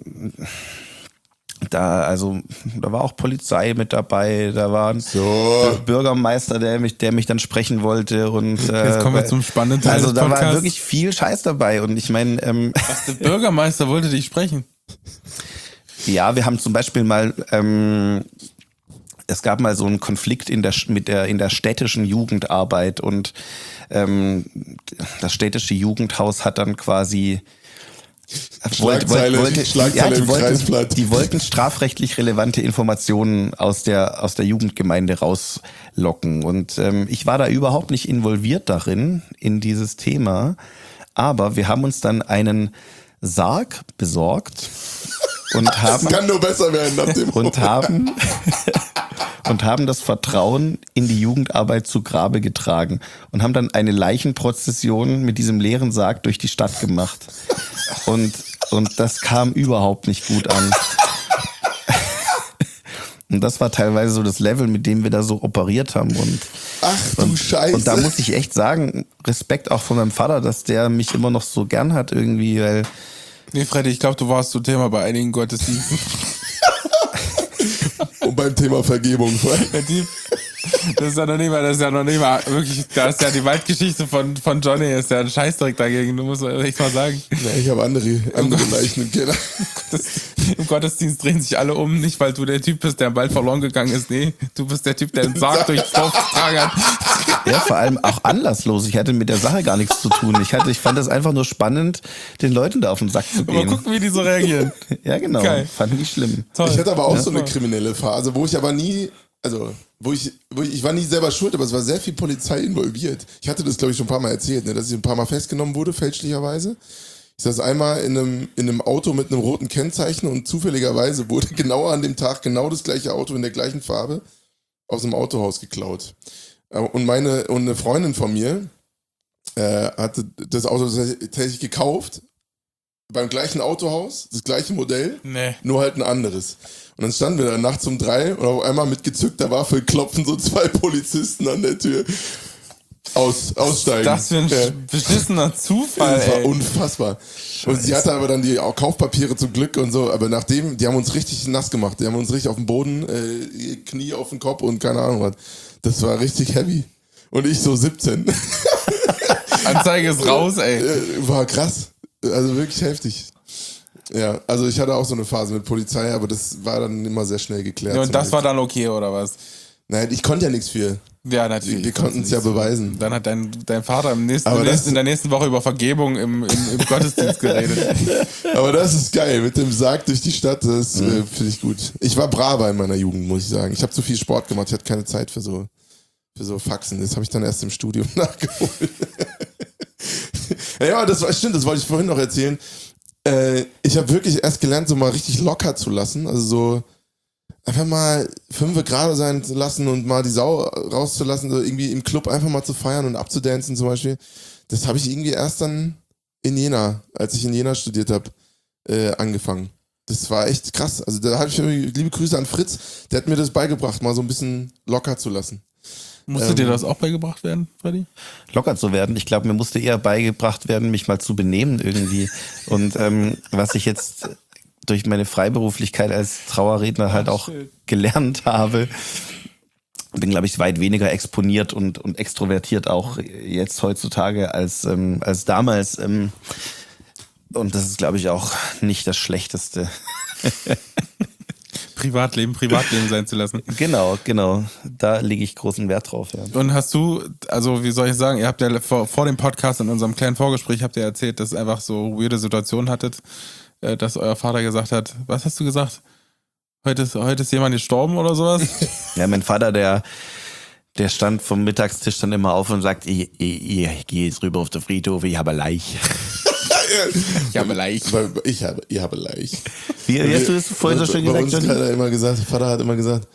Da, also, da war auch Polizei mit dabei, da war ein so. Bürgermeister, der mich, der mich dann sprechen wollte und äh, jetzt kommen wir zum spannenden Teil also des da Podcasts. war wirklich viel Scheiß dabei und ich meine, ähm, was, der Bürgermeister wollte dich sprechen? Ja, wir haben zum Beispiel mal, ähm, es gab mal so einen Konflikt in der mit der in der städtischen Jugendarbeit und ähm, das städtische Jugendhaus hat dann quasi Schlagzeile, wollte, Schlagzeile ja, die im wollten, Kreisblatt. Die wollten strafrechtlich relevante Informationen aus der, aus der Jugendgemeinde rauslocken. Und ähm, ich war da überhaupt nicht involviert darin, in dieses Thema. Aber wir haben uns dann einen Sarg besorgt und haben, das kann nur besser werden nach dem und haben, und haben das Vertrauen in die Jugendarbeit zu Grabe getragen und haben dann eine Leichenprozession mit diesem leeren Sarg durch die Stadt gemacht. Und, und das kam überhaupt nicht gut an. Und das war teilweise so das Level, mit dem wir da so operiert haben. Und, Ach du und, Scheiße. Und da muss ich echt sagen, Respekt auch von meinem Vater, dass der mich immer noch so gern hat irgendwie, weil... Nee, Freddy, ich glaube, du warst so Thema bei einigen Gottesdiensten. Und beim Thema Vergebung. Der Typ, das ist ja noch nicht mal, das ist ja noch nicht mal wirklich, da ist ja die Waldgeschichte von, von Johnny, ist ja ein Scheißdreck dagegen, du musst echt mal sagen. Ja, ich habe andere, andere Leichen im Keller. Das, Im Gottesdienst drehen sich alle um, nicht weil du der Typ bist, der im Wald verloren gegangen ist, nee, du bist der Typ, der den Sarg durchs Dorf getragen hat. Ja, vor allem auch anlasslos. Ich hatte mit der Sache gar nichts zu tun. Ich hatte, ich fand das einfach nur spannend, den Leuten da auf den Sack zu gehen. Mal gucken, wie die so reagieren. Ja, genau. Geil. Fanden die schlimm. Toll. Ich hatte aber auch Ja, so eine toll. kriminelle Phase, wo ich aber nie, also, wo ich, wo ich, ich war nie selber schuld, aber es war sehr viel Polizei involviert. Ich hatte das, glaube ich, schon ein paar Mal erzählt, ne, dass ich ein paar Mal festgenommen wurde, fälschlicherweise. Ich saß einmal in einem, in einem Auto mit einem roten Kennzeichen und zufälligerweise wurde genau an dem Tag genau das gleiche Auto in der gleichen Farbe aus einem Autohaus geklaut. Und meine, und eine Freundin von mir äh, hatte das Auto tatsächlich gekauft, beim gleichen Autohaus, das gleiche Modell, Nee. nur halt ein anderes. Und dann standen wir da nachts um drei und auf einmal mit gezückter Waffe klopfen so zwei Polizisten an der Tür. Aus, aussteigen. Das für ein Ja. beschissener Zufall, Das war ey. unfassbar. Und sie hatte aber dann die Kaufpapiere zum Glück und so, aber nachdem, die haben uns richtig nass gemacht. Die haben uns richtig auf den Boden, äh, Knie auf den Kopf und keine Ahnung was. Das war richtig heavy. Und ich so siebzehn. Anzeige ist raus, ey. Äh, War krass. Also wirklich heftig. Ja, also ich hatte auch so eine Phase mit Polizei, aber das war dann immer sehr schnell geklärt. Ja, und zum das Glück. war dann okay, oder was? Nein, ich konnte ja nichts für. Ja, natürlich. Wir konnten es ja beweisen. Dann hat dein, dein Vater im nächsten, Aber im das- nächsten, in der nächsten Woche über Vergebung im, im, im Gottesdienst geredet. Aber das ist geil, mit dem Sarg durch die Stadt, das Mhm. äh, finde ich gut. Ich war braver in meiner Jugend, muss ich sagen. Ich habe zu viel Sport gemacht, ich hatte keine Zeit für so, für so Faxen. Das habe ich dann erst im Studium nachgeholt. Ja, aber das war, stimmt, das wollte ich vorhin noch erzählen. Äh, ich habe wirklich erst gelernt, so mal richtig locker zu lassen. Also so einfach mal fünf gerade sein zu lassen und mal die Sau rauszulassen, so irgendwie im Club einfach mal zu feiern und abzudancen zum Beispiel. Das habe ich irgendwie erst dann in Jena, als ich in Jena studiert habe, äh, angefangen. Das war echt krass. Also da habe ich liebe Grüße an Fritz, der hat mir das beigebracht, mal so ein bisschen locker zu lassen. Musste Ähm, dir das auch beigebracht werden, Freddy? Locker zu werden. Ich glaube, mir musste eher beigebracht werden, mich mal zu benehmen irgendwie. Und ähm, was ich jetzt durch meine Freiberuflichkeit als Trauerredner halt auch gelernt habe, bin, glaube ich, weit weniger exponiert und, und extrovertiert auch jetzt heutzutage als, ähm, als damals. Ähm, und das ist, glaube ich, auch nicht das Schlechteste. Privatleben, Privatleben sein zu lassen. Genau, genau. Da lege ich großen Wert drauf. Ja. Und hast du, also wie soll ich sagen, ihr habt ja vor, vor dem Podcast in unserem kleinen Vorgespräch habt ihr erzählt, dass ihr einfach so weirde Situationen hattet, äh, dass euer Vater gesagt hat, was hast du gesagt? Heute ist, heute ist jemand gestorben oder sowas? Ja, mein Vater, der, der stand vom Mittagstisch dann immer auf und sagt, ich, ich, ich gehe jetzt rüber auf den Friedhof, ich habe Leich. Ich habe leicht. Weil ich habe, ich habe Leich. Wie, wie hast du das vorhin so schön bei gesagt, uns Johnny? hat er immer gesagt, Vater hat immer gesagt,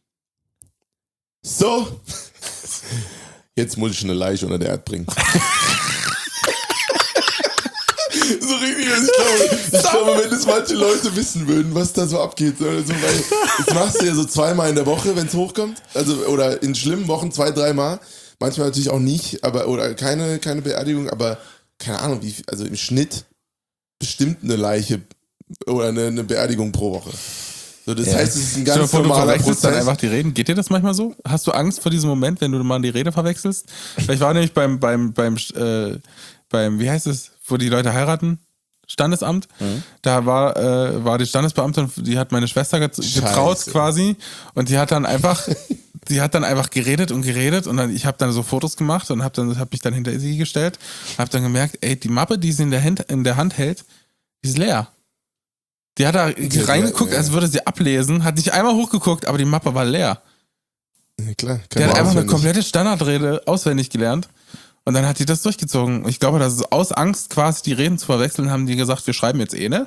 so, jetzt muss ich eine Leiche unter der Erde bringen. So richtig, ich glaube, ich glaube, wenn es manche Leute wissen würden, was da so abgeht, also, weil das machst du ja so zweimal in der Woche, wenn es hochkommt, also oder in schlimmen Wochen zwei, dreimal, manchmal natürlich auch nicht, aber oder keine, keine Beerdigung, aber keine Ahnung, wie, also im Schnitt bestimmt eine Leiche oder eine, eine Beerdigung pro Woche. So, das Ja. heißt, es ist ein Stell dir ganz vor, du normaler verwechselst dann Prozess. einfach die Reden. Geht dir das manchmal so? Hast du Angst vor diesem Moment, wenn du mal die Rede verwechselst? Ich war nämlich beim, beim, beim, äh, beim, wie heißt es, wo die Leute heiraten? Standesamt. Mhm. Da war, äh, war die Standesbeamtin, die hat meine Schwester get- getraut Scheiße. quasi und die hat dann einfach, die hat dann einfach geredet und geredet und dann, ich habe dann so Fotos gemacht und habe dann, hab mich dann hinter sie gestellt, habe dann gemerkt, ey, die Mappe, die sie in der Hand, in der Hand hält, die ist leer. Die hat da Ja, reingeguckt, ja, ja. als würde sie ablesen, hat nicht einmal hochgeguckt, aber die Mappe war leer. Ja, klar, kann Der hat man einfach eine auswendig. komplette Standardrede auswendig gelernt und dann hat die das durchgezogen. Ich glaube, das ist aus Angst quasi die Reden zu verwechseln, haben die gesagt, wir schreiben jetzt eh, ne?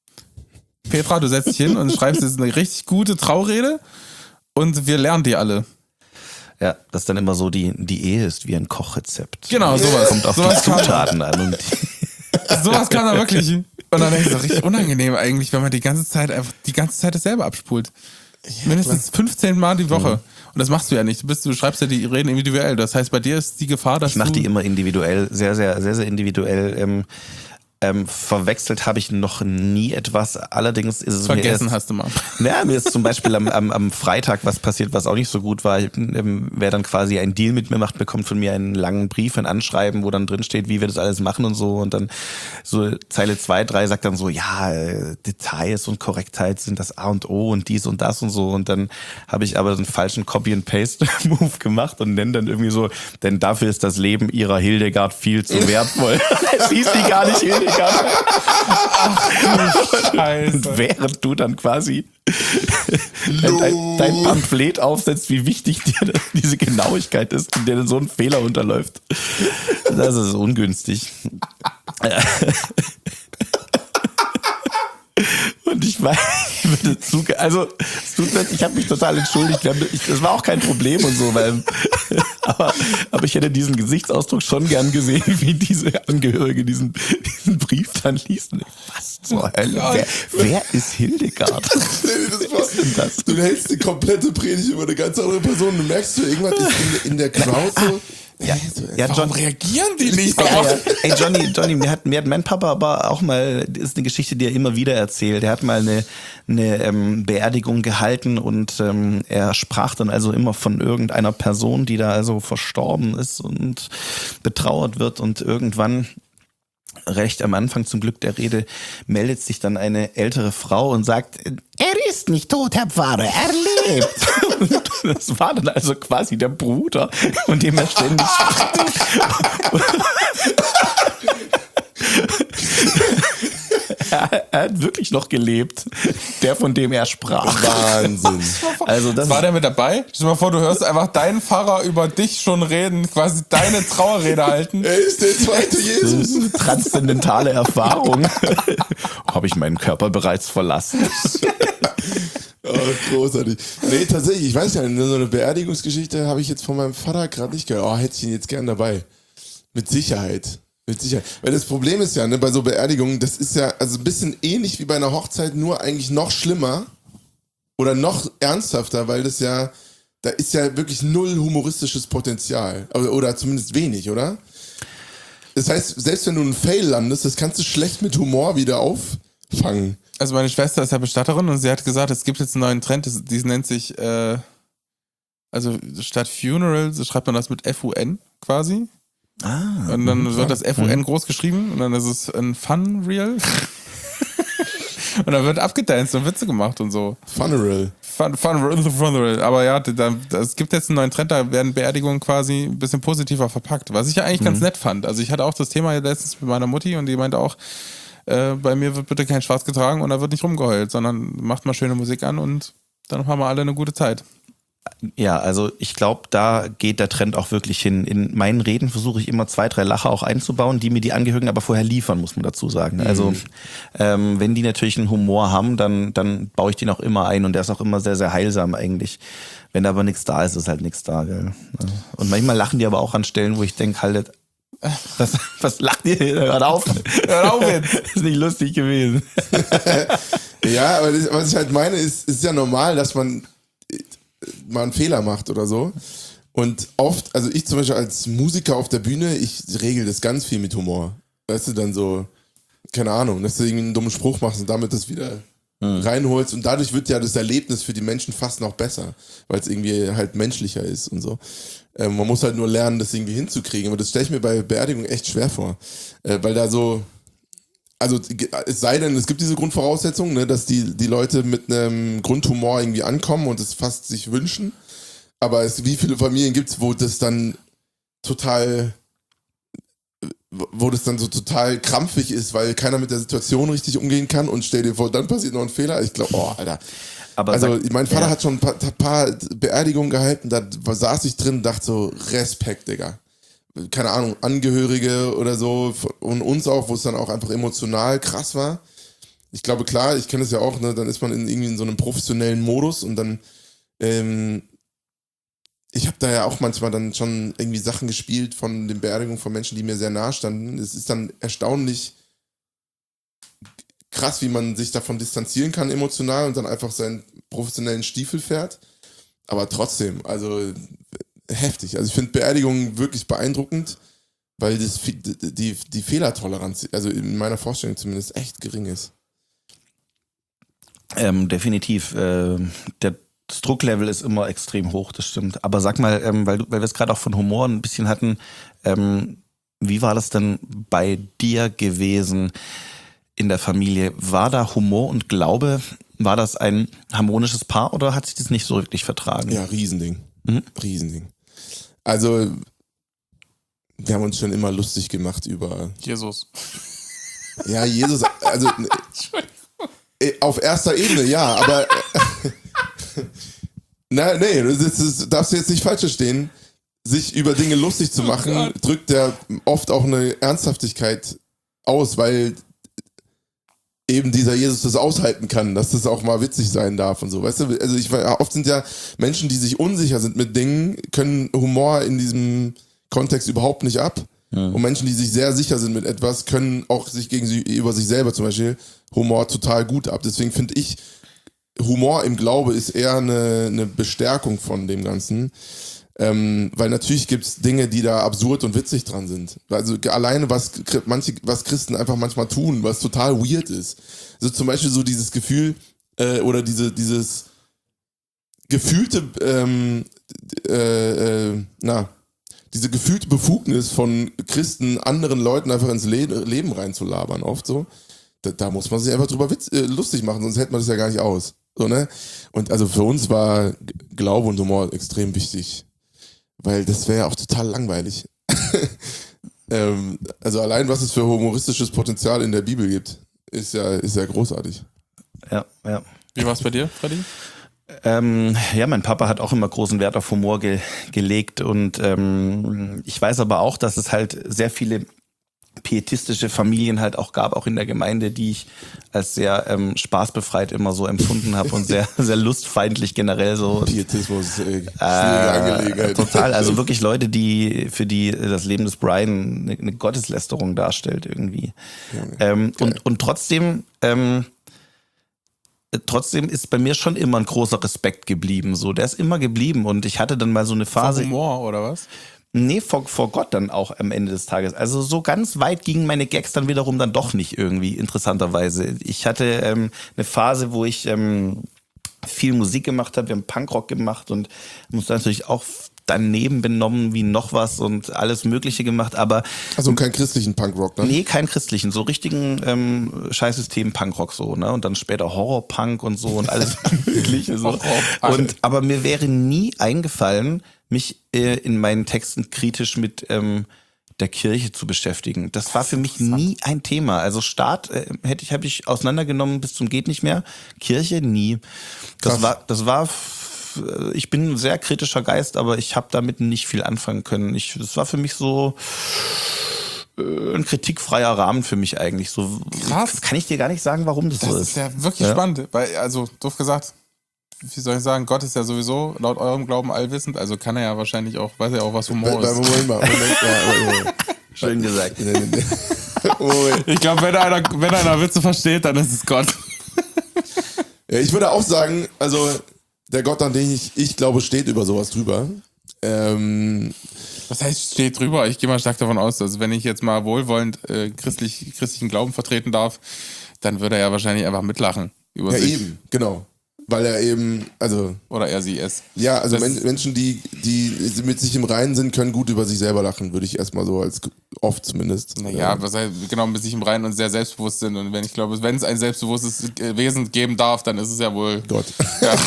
Petra, du setzt dich hin und schreibst jetzt eine richtig gute Traurede und wir lernen die alle. Ja, das ist dann immer so, die, die Ehe ist wie ein Kochrezept. Genau, sowas. Kommt auf sowas die kam, Zutaten an. Und die, sowas kam da wirklich. Und dann denke ich so, richtig unangenehm eigentlich, wenn man die ganze Zeit einfach die ganze Zeit dasselbe abspult. Mindestens fünfzehn Mal die Woche. Und das machst du ja nicht. Du, bist, du schreibst ja die Reden individuell. Das heißt, bei dir ist die Gefahr, dass ich mache du... die immer individuell, sehr, sehr, sehr, sehr individuell. Ähm, ähm, verwechselt habe ich noch nie etwas. Allerdings ist es vergessen mir erst, hast du mal. Ja, mir ist zum Beispiel am, am, am Freitag was passiert, was auch nicht so gut war. Ähm, wer dann quasi einen Deal mit mir macht, bekommt von mir einen langen Brief, ein Anschreiben, wo dann drin steht, wie wir das alles machen und so. Und dann so Zeile zwei, drei sagt dann so, ja, äh, Details und Korrektheit sind das A und O und dies und das und so. Und dann habe ich aber einen falschen Copy-and-Paste-Move gemacht und nenne dann irgendwie so, denn dafür ist das Leben ihrer Hildegard viel zu wertvoll. Es hieß die gar nicht Hildegard. Scheiße. Und während du dann quasi dein, dein Pamphlet aufsetzt, wie wichtig dir das, diese Genauigkeit ist und dir dann so ein Fehler unterläuft. Das ist ungünstig. Und ich weiß, ich würde zuge- also es tut mir, ich habe mich total entschuldigt. Wir haben, ich, das war auch kein Problem und so, weil, aber, aber ich hätte diesen Gesichtsausdruck schon gern gesehen, wie diese Angehörige diesen, diesen Brief dann liest. Und ich, was zur Hölle? Wer, wer ist Hildegard? Was ist denn das? Du hältst die komplette Predigt über eine ganz andere Person. Du merkst so, irgendwas ist in, in der Crowd so. Ja, ja, Warum John, reagieren die nicht Ja, darauf? ja. Ey, Johnny, Johnny, mir hat, mir hat mein Papa aber auch mal, das ist eine Geschichte, die er immer wieder erzählt. Er hat mal eine, eine ähm, Beerdigung gehalten und ähm, er sprach dann also immer von irgendeiner Person, die da also verstorben ist und betrauert wird und irgendwann recht am Anfang zum Glück der Rede meldet sich dann eine ältere Frau und sagt, er ist nicht tot, Herr Pfarrer, er lebt. Das war dann also quasi der Bruder, von dem er ständig er, er hat wirklich noch gelebt, der, von dem er sprach. Wahnsinn. Also das War der mit dabei? Stell dir mal vor, du hörst einfach deinen Pfarrer über dich schon reden, quasi deine Trauerrede halten. Er ist der zweite Jesus. ist eine transzendentale Erfahrung. Habe ich meinen Körper bereits verlassen? Oh, großartig. Nee, tatsächlich, ich weiß ja, so eine Beerdigungsgeschichte habe ich jetzt von meinem Vater gerade nicht gehört. Oh, hätte ich ihn jetzt gern dabei. Mit Sicherheit. Mit Sicherheit. Weil das Problem ist ja, ne, bei so Beerdigungen, das ist ja also ein bisschen ähnlich wie bei einer Hochzeit, nur eigentlich noch schlimmer oder noch ernsthafter, weil das ja, da ist ja wirklich null humoristisches Potenzial. Oder, oder zumindest wenig, oder? Das heißt, selbst wenn du einen Fail landest, das kannst du schlecht mit Humor wieder auffangen. Also meine Schwester ist ja Bestatterin und sie hat gesagt, es gibt jetzt einen neuen Trend, das, die nennt sich, äh, also statt Funeral, so schreibt man das mit F U N quasi. Ah, Und dann mhm. wird das F U N groß geschrieben und dann ist es ein Fun-Reel. Und dann wird abgedanced und Witze gemacht und so. Funeral. Fun, fun, fun, aber ja, da, es gibt jetzt einen neuen Trend, da werden Beerdigungen quasi ein bisschen positiver verpackt, was ich ja eigentlich ganz nett fand. Also ich hatte auch das Thema letztens mit meiner Mutti und die meinte auch, äh, bei mir wird bitte kein Schwarz getragen und da wird nicht rumgeheult, sondern macht mal schöne Musik an und dann haben wir alle eine gute Zeit. Ja, also ich glaube, da geht der Trend auch wirklich hin. In meinen Reden versuche ich immer zwei, drei Lacher auch einzubauen, die mir die Angehörigen aber vorher liefern, muss man dazu sagen. Also Mhm. ähm, wenn die natürlich einen Humor haben, dann, dann baue ich den auch immer ein und der ist auch immer sehr, sehr heilsam eigentlich. Wenn aber nichts da ist, ist halt nichts da, gell. Und manchmal lachen die aber auch an Stellen, wo ich denke, haltet, was, was lacht ihr? Hört auf. Hör auf jetzt. Ist nicht lustig gewesen. Ja, aber das, was ich halt meine, ist, ist ja normal, dass man äh, mal einen Fehler macht oder so. Und oft, also ich zum Beispiel als Musiker auf der Bühne, ich regel das ganz viel mit Humor. Weißt du, dann so, keine Ahnung, dass du irgendwie einen dummen Spruch machst und damit das wieder mhm. reinholst. Und dadurch wird ja das Erlebnis für die Menschen fast noch besser, weil es irgendwie halt menschlicher ist und so. Ähm, man muss halt nur lernen, das irgendwie hinzukriegen. Aber das stelle ich mir bei Beerdigung echt schwer vor. Äh, weil da so, also es sei denn, es gibt diese Grundvoraussetzung, ne, dass die, die Leute mit einem Grundhumor irgendwie ankommen und es fast sich wünschen. Aber es, wie viele Familien gibt es, wo das dann total, wo das dann so total krampfig ist, weil keiner mit der Situation richtig umgehen kann und stell dir vor, dann passiert noch ein Fehler. Ich glaube, oh, Alter. Aber also sag, mein Vater ja. hat schon ein paar, paar Beerdigungen gehalten, da saß ich drin und dachte so, Respekt, Digga. Keine Ahnung, Angehörige oder so und uns auch, wo es dann auch einfach emotional krass war. Ich glaube, klar, ich kenne es ja auch, ne, dann ist man in, irgendwie in so einem professionellen Modus und dann ähm, ich habe da ja auch manchmal dann schon irgendwie Sachen gespielt von den Beerdigungen von Menschen, die mir sehr nahe standen. Es ist dann erstaunlich krass, wie man sich davon distanzieren kann emotional und dann einfach seinen professionellen Stiefel fährt. Aber trotzdem, also heftig. Also ich finde Beerdigungen wirklich beeindruckend, weil das, die, die Fehlertoleranz, also in meiner Vorstellung zumindest, echt gering ist. Ähm, definitiv. Äh, der Das Drucklevel ist immer extrem hoch, das stimmt. Aber sag mal, ähm, weil, du, weil wir es gerade auch von Humor ein bisschen hatten, ähm, wie war das denn bei dir gewesen in der Familie? War da Humor und Glaube, war das ein harmonisches Paar oder hat sich das nicht so wirklich vertragen? Ja, Riesending. Mhm. Riesending. Also, wir haben uns schon immer lustig gemacht über... Jesus. Ja, Jesus, also auf erster Ebene, ja, aber... Na, nee, das, ist, das darfst du jetzt nicht falsch verstehen. Sich über Dinge lustig zu machen, oh drückt ja oft auch eine Ernsthaftigkeit aus, weil eben dieser Jesus das aushalten kann, dass das auch mal witzig sein darf und so, weißt du? Also ich oft sind ja Menschen, die sich unsicher sind mit Dingen, können Humor in diesem Kontext überhaupt nicht ab. Ja. Und Menschen, die sich sehr sicher sind mit etwas, können auch sich gegenüber sich selber zum Beispiel Humor total gut ab. Deswegen finde ich, Humor im Glaube ist eher eine, eine Bestärkung von dem Ganzen. Ähm, weil natürlich gibt es Dinge, die da absurd und witzig dran sind. Also alleine, was manche, was Christen einfach manchmal tun, was total weird ist. Also zum Beispiel so dieses Gefühl äh, oder diese, dieses gefühlte, ähm, äh, äh, na, diese gefühlte Befugnis von Christen, anderen Leuten einfach ins Le- Leben reinzulabern, oft so. Da, da muss man sich einfach drüber witz, äh, lustig machen, sonst hält man das ja gar nicht aus. So, ne? Und also für uns war Glaube und Humor extrem wichtig. Weil das wäre ja auch total langweilig. ähm, also allein, was es für humoristisches Potenzial in der Bibel gibt, ist ja, ist ja großartig. Ja, ja. Wie war es bei dir, Freddy? Ähm, ja, mein Papa hat auch immer großen Wert auf Humor ge- gelegt und ähm, ich weiß aber auch, dass es halt sehr viele pietistische Familien halt auch gab, auch in der Gemeinde, die ich als sehr ähm, spaßbefreit immer so empfunden habe und sehr sehr lustfeindlich generell so. Pietismus, äh, schwierige äh, Angelegenheit. Total, also wirklich Leute, die für die das Leben des Brian eine, eine Gotteslästerung darstellt irgendwie. Ja, ähm, und und trotzdem ähm, trotzdem ist bei mir schon immer ein großer Respekt geblieben, so der ist immer geblieben und ich hatte dann mal so eine Phase. Vor Humor oder was? Nee, vor, vor Gott dann auch am Ende des Tages. Also so ganz weit gingen meine Gags dann wiederum dann doch nicht irgendwie, interessanterweise. Ich hatte ähm, eine Phase, wo ich ähm, viel Musik gemacht habe, wir haben Punkrock gemacht und musste natürlich auch daneben benommen wie noch was und alles Mögliche gemacht, aber... Also keinen christlichen Punkrock, ne? Nee, keinen christlichen, so richtigen ähm, Scheißsystem Punkrock so, ne? Und dann später Horrorpunk und so und alles Mögliche so. Und aber mir wäre nie eingefallen, mich äh, in meinen Texten kritisch mit ähm, der Kirche zu beschäftigen. Das war für mich nie ein Thema. Also Staat äh, hätte ich habe ich auseinandergenommen bis zum geht nicht mehr. Kirche nie. Das Krass. war das war ich bin ein sehr kritischer Geist, aber ich habe damit nicht viel anfangen können. Ich, das war für mich so äh, ein kritikfreier Rahmen für mich eigentlich. So Krass. Kann ich dir gar nicht sagen, warum das, Das so ist ist. ja wirklich Ja. spannend, weil, also, doof gesagt, wie soll ich sagen, Gott ist ja sowieso laut eurem Glauben allwissend, also kann er ja wahrscheinlich auch, weiß er auch, was Humor ist. Moment mal, Moment mal, Moment mal. Schön gesagt. Nee, nee, nee. Moment. Ich glaube, wenn einer, wenn einer Witze versteht, dann ist es Gott. Ja, ich würde auch sagen, also der Gott, an den ich, ich glaube, steht über sowas drüber. Ähm, Was heißt, steht drüber? Ich gehe mal stark davon aus, also wenn ich jetzt mal wohlwollend äh, christlich, christlichen Glauben vertreten darf, dann würde er ja wahrscheinlich einfach mitlachen über ja, sich. eben, genau. Weil er eben, also, Oder er sie es. ja, also Das- Men Menschen, die, die mit sich im Reinen sind, können gut über sich selber lachen, würde ich erstmal so als, oft zumindest. Naja, Ähm, was heißt, genau, mit sich im Reinen und sehr selbstbewusst sind. Und wenn ich glaube, wenn es ein selbstbewusstes äh, Wesen geben darf, dann ist es ja wohl. Gott. Ja.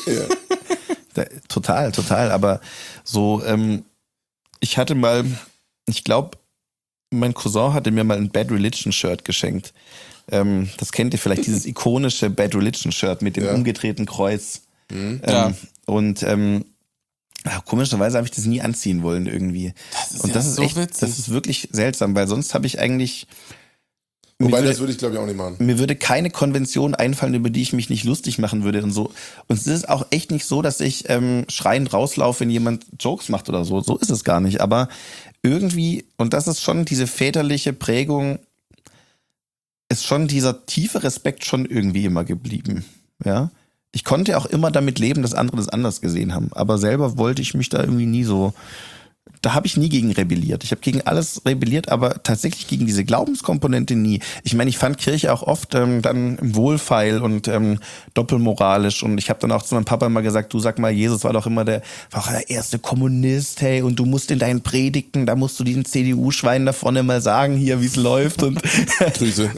Da, total, total. Aber so, ähm, ich hatte mal, ich glaube, mein Cousin hatte mir mal ein Bad Religion Shirt geschenkt. Ähm, das kennt ihr vielleicht, dieses ikonische Bad Religion Shirt mit dem Ja. umgedrehten Kreuz. Ähm, Ja. Und ähm, ja, komischerweise habe ich das nie anziehen wollen irgendwie. Das ist und ja das ist so echt, witzig. das ist wirklich seltsam, weil sonst habe ich eigentlich Wobei, mir das würde, würde ich glaube ich auch nicht machen. mir würde keine Konvention einfallen, über die ich mich nicht lustig machen würde und so. Und es ist auch echt nicht so, dass ich ähm, schreiend rauslaufe, wenn jemand Jokes macht oder so. So ist es gar nicht. Aber irgendwie, und das ist schon diese väterliche Prägung, ist schon dieser tiefe Respekt schon irgendwie immer geblieben. Ja. Ich konnte auch immer damit leben, dass andere das anders gesehen haben. Aber selber wollte ich mich da irgendwie nie so. Da habe ich nie gegen rebelliert. Ich habe gegen alles rebelliert, aber tatsächlich gegen diese Glaubenskomponente nie. Ich meine, ich fand Kirche auch oft ähm, dann wohlfeil und ähm, doppelmoralisch. Und ich habe dann auch zu meinem Papa mal gesagt, du sag mal, Jesus war doch immer der, war auch der erste Kommunist, hey, und du musst in deinen Predigten, da musst du diesen C D U-Schwein da vorne mal sagen, hier, wie es läuft. Und Grüße.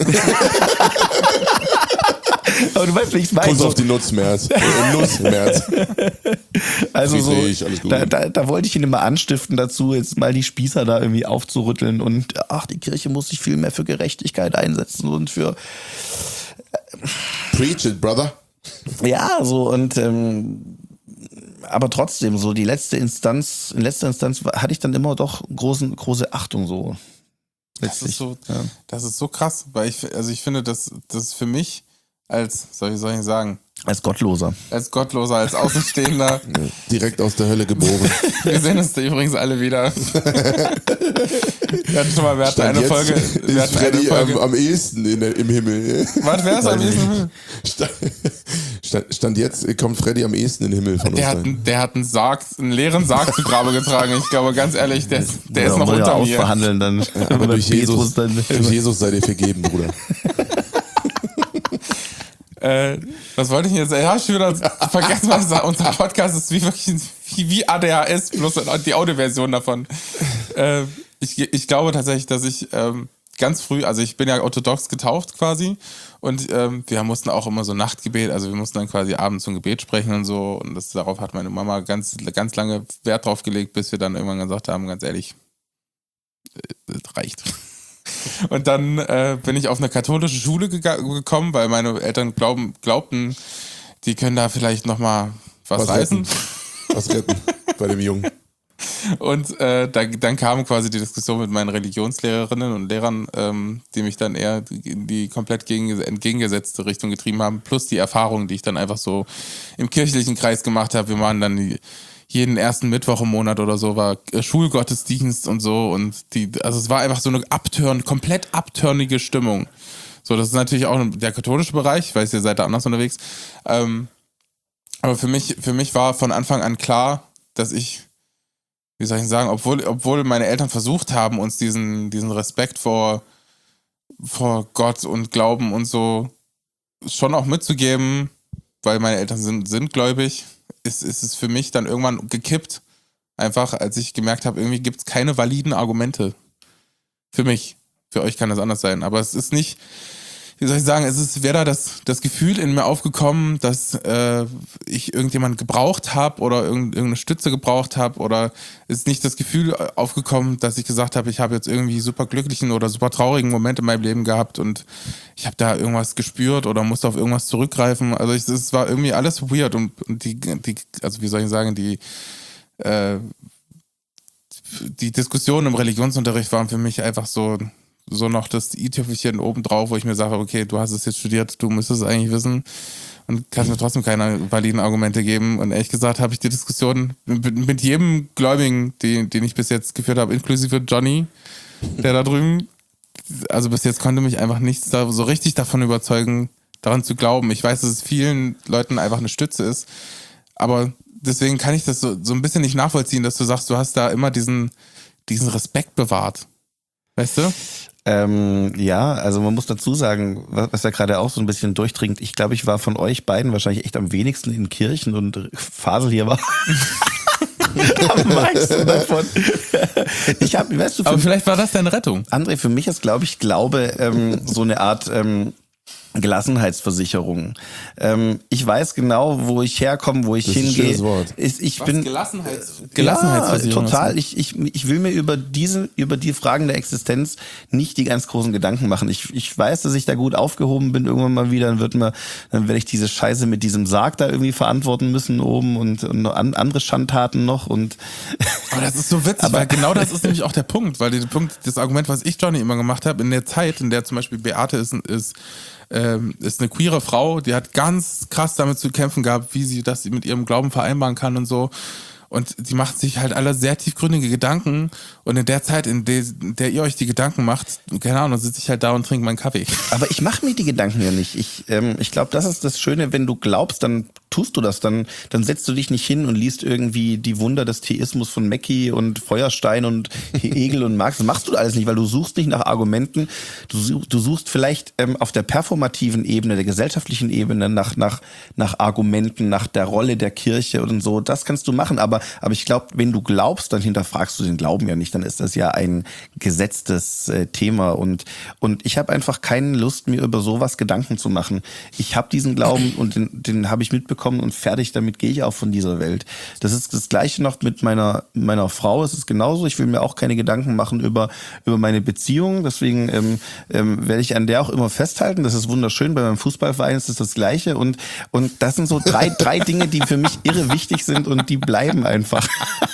aber du weißt, wie ich es meine. Kuss auf die Nutzmerz. Äh, Nussmerz. Also so, Friedrich, alles gut. da, da, da wollte ich ihn immer anstiften dazu, jetzt mal die Spießer da irgendwie aufzurütteln und ach, die Kirche muss sich viel mehr für Gerechtigkeit einsetzen und für, Preach it, brother. ja, so und ähm, aber trotzdem, so die letzte Instanz, in letzter Instanz war- hatte ich dann immer doch großen, große Achtung so. Das ist Letztlich. so, Ja. das ist so krass, weil ich, also ich finde, dass das für mich als, soll ich, soll ich sagen, Als Gottloser. als Gottloser, als Außenstehender, Direkt aus der Hölle geboren. wir sehen uns da übrigens alle wieder. Wir hatten schon mal, wir hatten Stand eine jetzt Folge, wir ist hatten eine Freddy am, Folge. am ehesten in der, im Himmel. Was wär's am ehesten? Stand, stand, stand jetzt kommt Freddy am ehesten in den Himmel von Der uns. hat, rein. einen- der hat einen Sarg, einen leeren Sarg zu Grabe getragen. Ich glaube, ganz ehrlich, der, ist- der ist Ja, noch wollen wir unter mir. ausverhandeln dann. Aber Oder durch Jesus, Petrus dann. durch Jesus sei dir vergeben, Bruder. Äh, was wollte ich jetzt? Ja, schon wieder vergessen, was ich sage. Unser Podcast ist wie wirklich wie, wie A D H S, bloß die Audioversion davon. Äh, ich, ich glaube tatsächlich, dass ich ähm, ganz früh, also ich bin ja orthodox getauft quasi und ähm, wir mussten auch immer so Nachtgebet, also wir mussten dann quasi abends zum Gebet sprechen und so und das, darauf hat meine Mama ganz, ganz lange Wert drauf gelegt, bis wir dann irgendwann gesagt haben, ganz ehrlich, äh, das reicht. Und dann äh, bin ich auf eine katholische Schule gega- gekommen, weil meine Eltern glauben, glaubten, die können da vielleicht nochmal was, Was reißen. retten. Was retten bei dem Jungen. Und äh, da, dann kam quasi die Diskussion mit meinen Religionslehrerinnen und Lehrern, ähm, die mich dann eher in die komplett gegen, entgegengesetzte Richtung getrieben haben, plus die Erfahrungen, die ich dann einfach so im kirchlichen Kreis gemacht habe. Wir waren dann die, jeden ersten Mittwoch im Monat oder so war äh, Schulgottesdienst und so und die, also es war einfach so eine abtörn, komplett abtörnige Stimmung. So, das ist natürlich auch der katholische Bereich, ich weiß, ihr seid da anders unterwegs. Ähm, aber für mich, für mich war von Anfang an klar, dass ich, wie soll ich sagen, obwohl, obwohl meine Eltern versucht haben, uns diesen, diesen Respekt vor, vor Gott und Glauben und so schon auch mitzugeben, weil meine Eltern sind, sind gläubig, ist, ist es für mich dann irgendwann gekippt. Einfach, als ich gemerkt habe, irgendwie gibt es keine validen Argumente. Für mich. Für euch kann das anders sein. Aber es ist nicht, wie soll ich sagen, es ist wäre da das, das Gefühl in mir aufgekommen, dass äh, ich irgendjemand gebraucht habe oder irgend, irgendeine Stütze gebraucht habe oder ist nicht das Gefühl aufgekommen, dass ich gesagt habe, ich habe jetzt irgendwie super glücklichen oder super traurigen Moment in meinem Leben gehabt und ich habe da irgendwas gespürt oder musste auf irgendwas zurückgreifen. Also ich, es war irgendwie alles weird und, und die, die, also wie soll ich sagen, die äh, die Diskussionen im Religionsunterricht waren für mich einfach so so noch das i-Tüpfelchen oben drauf, wo ich mir sage, okay, du hast es jetzt studiert, du müsstest es eigentlich wissen und kannst mir trotzdem keine validen Argumente geben. Und ehrlich gesagt habe ich die Diskussion mit, mit jedem Gläubigen, die, den ich bis jetzt geführt habe, inklusive Johnny, der da drüben, also bis jetzt konnte mich einfach nichts da so richtig davon überzeugen, daran zu glauben. Ich weiß, dass es vielen Leuten einfach eine Stütze ist, aber deswegen kann ich das so, so ein bisschen nicht nachvollziehen, dass du sagst, du hast da immer diesen, diesen Respekt bewahrt. Weißt du? Ähm, ja, also man muss dazu sagen, was, was ja gerade auch so ein bisschen durchdringt, ich glaube, ich war von euch beiden wahrscheinlich echt am wenigsten in Kirchen und Fasel hier war am meisten davon. Ich hab, weißt du, aber vielleicht war das deine Rettung. André, für mich ist, glaube ich, Glaube ähm, so eine Art ähm, Gelassenheitsversicherung. Ähm, ich weiß genau, wo ich herkomme, wo ich das ist hingehe. Ein schönes Wort. Ich, ich Was, bin Gelassenheits- Gelassenheitsversicherung. Ja, total. Ich, ich, ich will mir über diese, über die Fragen der Existenz nicht die ganz großen Gedanken machen. Ich, ich weiß, dass ich da gut aufgehoben bin irgendwann mal wieder. Dann wird mir, dann werde ich diese Scheiße mit diesem Sarg da irgendwie verantworten müssen oben und, und andere Schandtaten noch und. Aber das ist so witzig, Aber weil genau das ist nämlich auch der Punkt, weil der Punkt, das Argument, was ich Johnny immer gemacht habe, in der Zeit, in der zum Beispiel Beate ist, ist Ähm, ist eine queere Frau, die hat ganz krass damit zu kämpfen gehabt, wie sie das mit ihrem Glauben vereinbaren kann und so. Und die macht sich halt alle sehr tiefgründige Gedanken. Und in der Zeit, in der, in der ihr euch die Gedanken macht, keine Ahnung, sitze ich halt da und trinke meinen Kaffee. Aber ich mache mir die Gedanken ja nicht. Ich, ähm, ich glaube, das ist das Schöne, wenn du glaubst, dann tust du das. Dann, dann setzt du dich nicht hin und liest irgendwie die Wunder des Theismus von Mackie und Feuerstein und Hegel und Marx. Das machst du alles nicht, weil du suchst nicht nach Argumenten. Du, such, du suchst vielleicht ähm, auf der performativen Ebene, der gesellschaftlichen Ebene nach, nach, nach Argumenten, nach der Rolle der Kirche und so. Das kannst du machen. Aber, aber ich glaube, wenn du glaubst, dann hinterfragst du den Glauben ja nicht. Dann ist das ja ein gesetztes äh, Thema. Und, und ich habe einfach keine Lust, mir über sowas Gedanken zu machen. Ich habe diesen Glauben und den, den habe ich mitbekommen und fertig, damit gehe ich auch von dieser Welt. Das ist das Gleiche noch mit meiner, meiner Frau. Es ist genauso. Ich will mir auch keine Gedanken machen über, über meine Beziehung. Deswegen ähm, ähm, werde ich an der auch immer festhalten. Das ist wunderschön. Bei meinem Fußballverein ist das das Gleiche. Und, und das sind so drei, drei Dinge, die für mich irre wichtig sind und die bleiben einfach.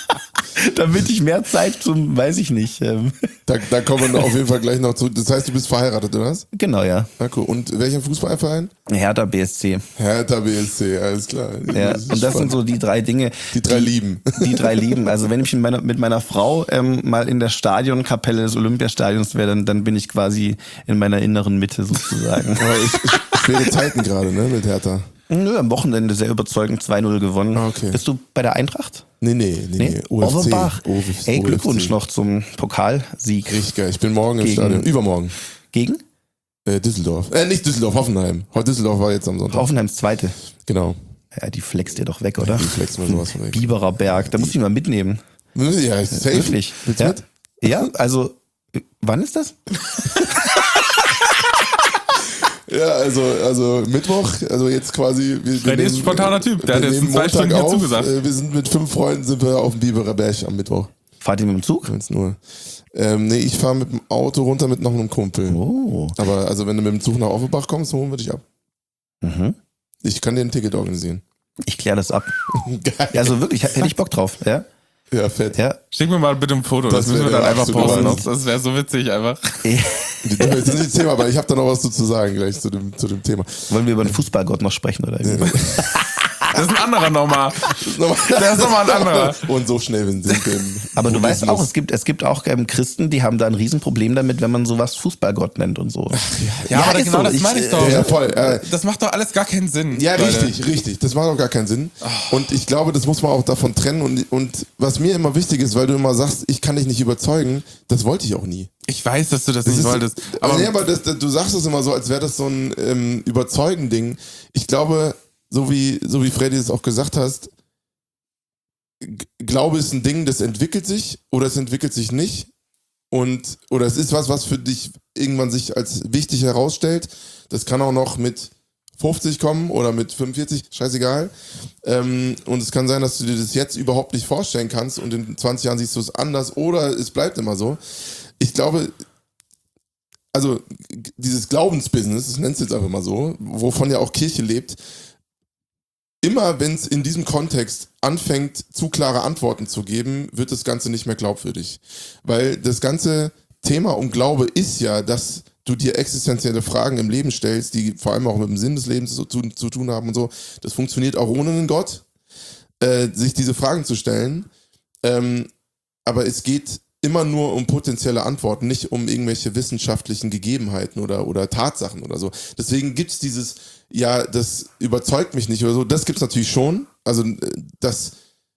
Damit ich mehr Zeit zum, weiß ich nicht. Ähm. Da, da kommen wir auf jeden Fall gleich noch zurück. Das heißt, du bist verheiratet, oder was? Genau, ja. Na cool. Und welcher Fußballverein? Hertha B S C. Hertha B S C, alles klar. Ja, Das ist und das spannend. sind so die drei Dinge. Die drei die, Lieben. Die drei Lieben. Also wenn ich mit meiner, mit meiner Frau ähm, mal in der Stadionkapelle des Olympiastadions wäre, dann, dann bin ich quasi in meiner inneren Mitte sozusagen. Aber ich, ich, schwere Zeiten gerade, ne, mit Hertha. Nö, am Wochenende sehr überzeugend zwei null gewonnen. Okay. Bist du bei der Eintracht? Nee, nee, nee, nee. O F C. Overbach. O F C. Ey, Glückwunsch noch zum Pokalsieg. Richtig geil. Ich bin morgen im Gegen- Stadion. Übermorgen. Gegen? Äh, Düsseldorf. Äh, nicht Düsseldorf, Hoffenheim. Heute Düsseldorf war jetzt am Sonntag. Hoffenheims Zweite. Genau. Ja, die flext dir doch weg, oder? Die flexen mal sowas von weg. Biberer Berg, da muss ich mal mitnehmen. Ja, safe. Wirklich. Willst du Ja? mit? Ja, also, äh, wann ist das? Ja, also, also Mittwoch, also jetzt quasi. Wir, Freddy ist ein spontaner Typ, der wir hat jetzt nehmen in zwei Montag Stunden hier auf. zugesagt. Äh, Wir sind mit fünf Freunden sind wir auf dem Biberer Berg am Mittwoch. Fahrt ihr mit dem Zug? neunzehn Uhr. Ähm, nee, ich fahre mit dem Auto runter mit noch einem Kumpel. Oh. Aber also wenn du mit dem Zug nach Offenbach kommst, holen wir dich ab. Mhm. Ich kann dir ein Ticket organisieren. Ich kläre das ab. Geil. Ja, also wirklich, hätte ich Bock drauf. Ja, Ja, fett. ja. Schick mir mal bitte ein Foto, das, Das müssen wir wäre dann der einfach absolute posten. Wahnsinn. Das wäre so witzig einfach. Das ist nicht das Thema, aber ich habe da noch was zu sagen gleich zu dem, zu dem Thema. Wollen wir über den Fußballgott noch sprechen, oder? Das ist ein anderer nochmal. Der ist nochmal ein anderer. Und so schnell sind wir im Aber du weißt auch, Buddhismus. es gibt, es gibt auch ähm, Christen, die haben da ein Riesenproblem damit, wenn man sowas Fußballgott nennt und so. Ja, aber ist genau so. das Ich, meine ich äh, doch. Ja, voll. Äh, Das macht doch alles gar keinen Sinn. Ja, Leute. richtig, richtig. Das macht auch gar keinen Sinn. Und ich glaube, das muss man auch davon trennen. Und, und was mir immer wichtig ist, weil du immer sagst, ich kann dich nicht überzeugen, das wollte ich auch nie. Ich weiß, dass du das, Das nicht ist, wolltest. aber Aber nee, aber das, das, du sagst es immer so, als wäre das so ein ähm, Überzeugen-Ding. Ich glaube, so wie, so wie Freddy es auch gesagt hast, G- Glaube ist ein Ding, das entwickelt sich oder es entwickelt sich nicht. und oder es ist was, was für dich irgendwann sich als wichtig herausstellt. Das kann auch noch mit fünfzig kommen oder mit fünfundvierzig, scheißegal. Ähm, und es kann sein, dass du dir das jetzt überhaupt nicht vorstellen kannst und in zwanzig Jahren siehst du es anders oder es bleibt immer so. Ich glaube, also dieses Glaubensbusiness, das nennst du jetzt einfach mal so, wovon ja auch Kirche lebt, immer wenn es in diesem Kontext anfängt, zu klare Antworten zu geben, wird das Ganze nicht mehr glaubwürdig. Weil das ganze Thema um Glaube ist ja, dass du dir existenzielle Fragen im Leben stellst, die vor allem auch mit dem Sinn des Lebens zu, zu, zu tun haben und so. Das funktioniert auch ohne einen Gott, äh, sich diese Fragen zu stellen. Ähm, aber es geht immer nur um potenzielle Antworten, nicht um irgendwelche wissenschaftlichen Gegebenheiten oder, oder Tatsachen oder so. Deswegen gibt es dieses, ja, das überzeugt mich nicht oder so, das gibt es natürlich schon. Also das,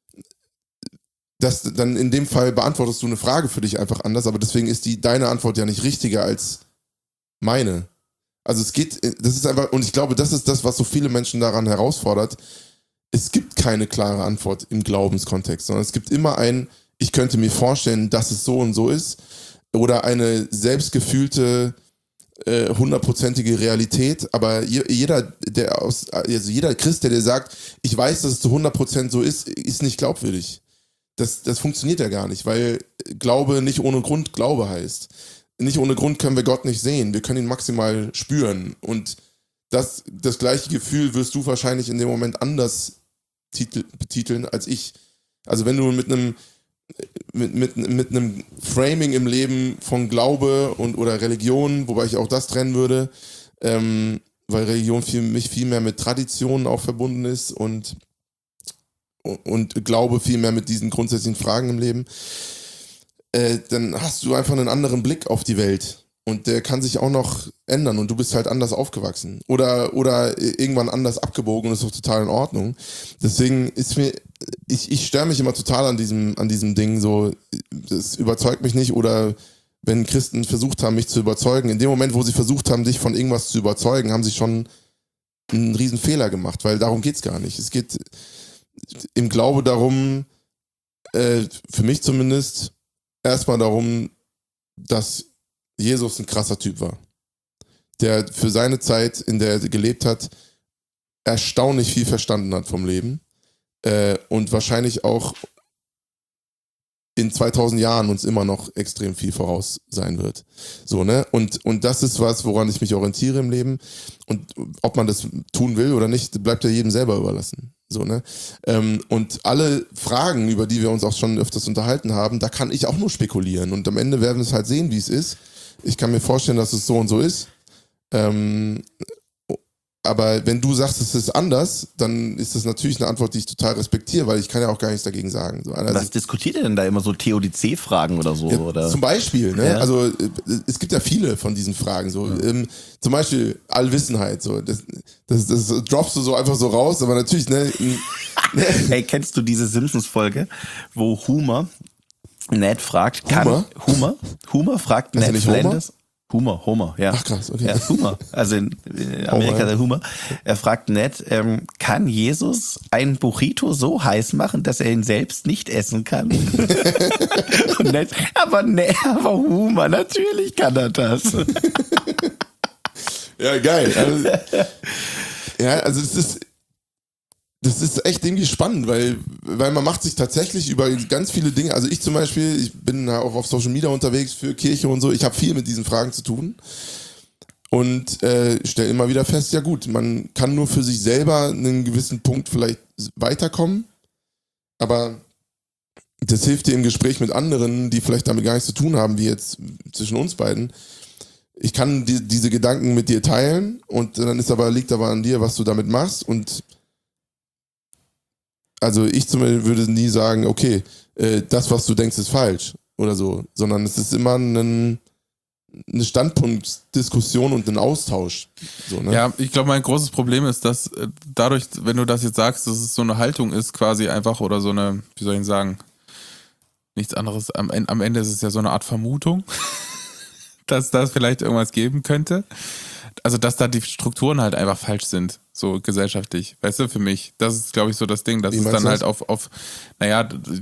das dann in dem Fall beantwortest du eine Frage für dich einfach anders, aber deswegen ist die deine Antwort ja nicht richtiger als meine. Also es geht, das ist einfach, und ich glaube, das ist das, was so viele Menschen daran herausfordert. Es gibt keine klare Antwort im Glaubenskontext, sondern es gibt immer ein, ich könnte mir vorstellen, dass es so und so ist, oder eine selbstgefühlte äh, hundertprozentige Realität, aber jeder, der aus, also jeder Christ, der dir sagt, ich weiß, dass es zu hundert Prozent so ist, ist nicht glaubwürdig. Das, das funktioniert ja gar nicht, weil Glaube nicht ohne Grund Glaube heißt. Nicht ohne Grund können wir Gott nicht sehen. Wir können ihn maximal spüren. Und das, das gleiche Gefühl wirst du wahrscheinlich in dem Moment anders titel, betiteln als ich. Also wenn du mit einem mit, mit, mit einem Framing im Leben von Glaube und oder Religion, wobei ich auch das trennen würde, ähm, weil Religion für mich viel mehr mit Traditionen auch verbunden ist und, und Glaube viel mehr mit diesen grundsätzlichen Fragen im Leben, äh, dann hast du einfach einen anderen Blick auf die Welt. Und der kann sich auch noch ändern und du bist halt anders aufgewachsen. Oder, oder irgendwann anders abgebogen und ist auch total in Ordnung. Deswegen ist mir, ich, ich störe mich immer total an diesem, an diesem Ding, so, das überzeugt mich nicht. Oder wenn Christen versucht haben, mich zu überzeugen, in dem Moment, wo sie versucht haben, dich von irgendwas zu überzeugen, haben sie schon einen riesen Fehler gemacht, weil darum geht's gar nicht. Es geht im Glaube darum, äh, für mich zumindest, erstmal darum, dass Jesus ein krasser Typ war, der für seine Zeit, in der er gelebt hat, erstaunlich viel verstanden hat vom Leben äh, und wahrscheinlich auch in zweitausend Jahren uns immer noch extrem viel voraus sein wird. So, ne? Und, und das ist was, woran ich mich orientiere im Leben. Und ob man das tun will oder nicht, bleibt ja jedem selber überlassen. So, ne? Ähm, und alle Fragen, über die wir uns auch schon öfters unterhalten haben, da kann ich auch nur spekulieren. Und am Ende werden wir es halt sehen, wie es ist. Ich kann mir vorstellen, dass es so und so ist. Ähm, aber wenn du sagst, es ist anders, dann ist das natürlich eine Antwort, die ich total respektiere, weil ich kann ja auch gar nichts dagegen sagen. So, was diskutiert ihr denn da immer so Theodizee-Fragen oder so? Ja, oder? Zum Beispiel, ne? Ja. Also es gibt ja viele von diesen Fragen. So. Ja. Ähm, zum Beispiel Allwissenheit. So. Das, das, das droppst du so einfach so raus, aber natürlich, ne? Hey, kennst du diese Simpsons-Folge, wo Homer Ned fragt, kann Homer? Homer, Homer fragt Heißt er Ned nicht Homer? Flanders. Homer, Homer, ja. Ach krass, okay. Ja, Homer. Also in, in Amerika Homer. der Homer. Er fragt Ned, ähm, kann Jesus einen Burrito so heiß machen, dass er ihn selbst nicht essen kann? Und Ned, aber ne, aber Homer, natürlich kann er das. Ja, geil. Also, ja, also es ist, das ist echt irgendwie spannend, weil, weil man macht sich tatsächlich über ganz viele Dinge, also ich zum Beispiel, ich bin auch auf Social Media unterwegs für Kirche und so, ich habe viel mit diesen Fragen zu tun und äh, stelle immer wieder fest, ja gut, man kann nur für sich selber einen gewissen Punkt vielleicht weiterkommen, aber das hilft dir im Gespräch mit anderen, die vielleicht damit gar nichts zu tun haben, wie jetzt zwischen uns beiden. Ich kann die, diese Gedanken mit dir teilen und dann ist aber, liegt aber an dir, was du damit machst. Und also ich zum Beispiel würde nie sagen, okay, äh, das, was du denkst, ist falsch oder so, sondern es ist immer ein, eine Standpunktdiskussion und ein Austausch. So, ne? Ja, ich glaube, mein großes Problem ist, dass äh, dadurch, wenn du das jetzt sagst, dass es so eine Haltung ist quasi einfach oder so eine, wie soll ich sagen, nichts anderes, am, am Ende ist es ja so eine Art Vermutung, dass das vielleicht irgendwas geben könnte. Also, dass da die Strukturen halt einfach falsch sind, so gesellschaftlich, weißt du, für mich. Das ist, glaube ich, so das Ding, dass Wie es meinst dann du halt das? auf, auf, naja,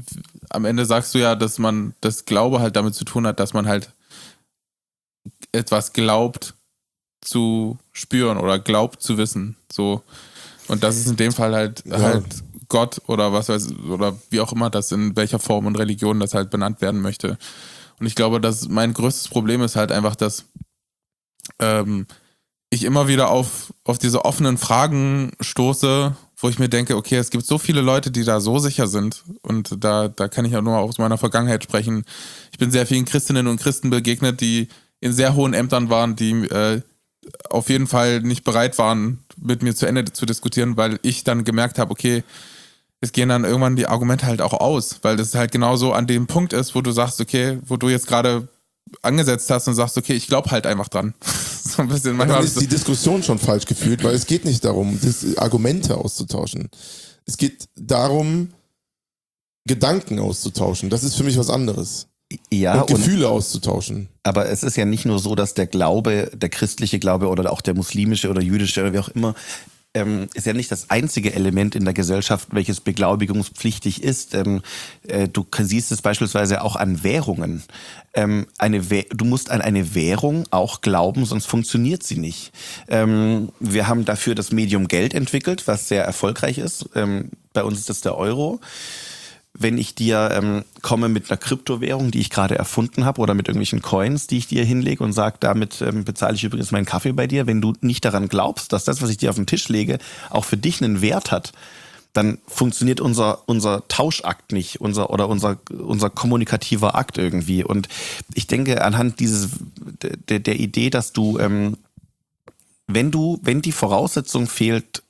am Ende sagst du ja, dass man das Glaube halt damit zu tun hat, dass man halt etwas glaubt zu spüren oder glaubt zu wissen. So. Und das ist in dem Fall halt, ja. halt Gott oder was weiß oder wie auch immer das in welcher Form und Religion das halt benannt werden möchte. Und ich glaube, dass mein größtes Problem ist halt einfach, dass ähm, ich immer wieder auf, auf diese offenen Fragen stoße, wo ich mir denke, okay, es gibt so viele Leute, die da so sicher sind und da, da kann ich ja nur aus meiner Vergangenheit sprechen. Ich bin sehr vielen Christinnen und Christen begegnet, die in sehr hohen Ämtern waren, die äh, auf jeden Fall nicht bereit waren, mit mir zu Ende zu diskutieren, weil ich dann gemerkt habe, okay, es gehen dann irgendwann die Argumente halt auch aus, weil das halt genauso an dem Punkt ist, wo du sagst, okay, wo du jetzt gerade angesetzt hast und sagst, okay, ich glaube halt einfach dran. So ein bisschen. Manchmal dann ist die Diskussion schon falsch geführt, weil es geht nicht darum, das Argumente auszutauschen. Es geht darum, Gedanken auszutauschen. Das ist für mich was anderes. Ja, und Gefühle und, auszutauschen. Aber es ist ja nicht nur so, dass der Glaube, der christliche Glaube oder auch der muslimische oder jüdische oder wie auch immer, ähm, ist ja nicht das einzige Element in der Gesellschaft, welches beglaubigungspflichtig ist. Ähm, äh, du siehst es beispielsweise auch an Währungen. Ähm, eine Wäh- du musst an eine Währung auch glauben, sonst funktioniert sie nicht. Ähm, wir haben dafür das Medium Geld entwickelt, was sehr erfolgreich ist. Ähm, bei uns ist das der Euro. Wenn ich dir ähm, komme mit einer Kryptowährung, die ich gerade erfunden habe oder mit irgendwelchen Coins, die ich dir hinlege und sage, damit ähm, bezahle ich übrigens meinen Kaffee bei dir, wenn du nicht daran glaubst, dass das, was ich dir auf den Tisch lege, auch für dich einen Wert hat, dann funktioniert unser unser Tauschakt nicht, unser oder unser unser kommunikativer Akt irgendwie. Und ich denke anhand dieses der, der Idee, dass du ähm, wenn du wenn die Voraussetzung fehlt,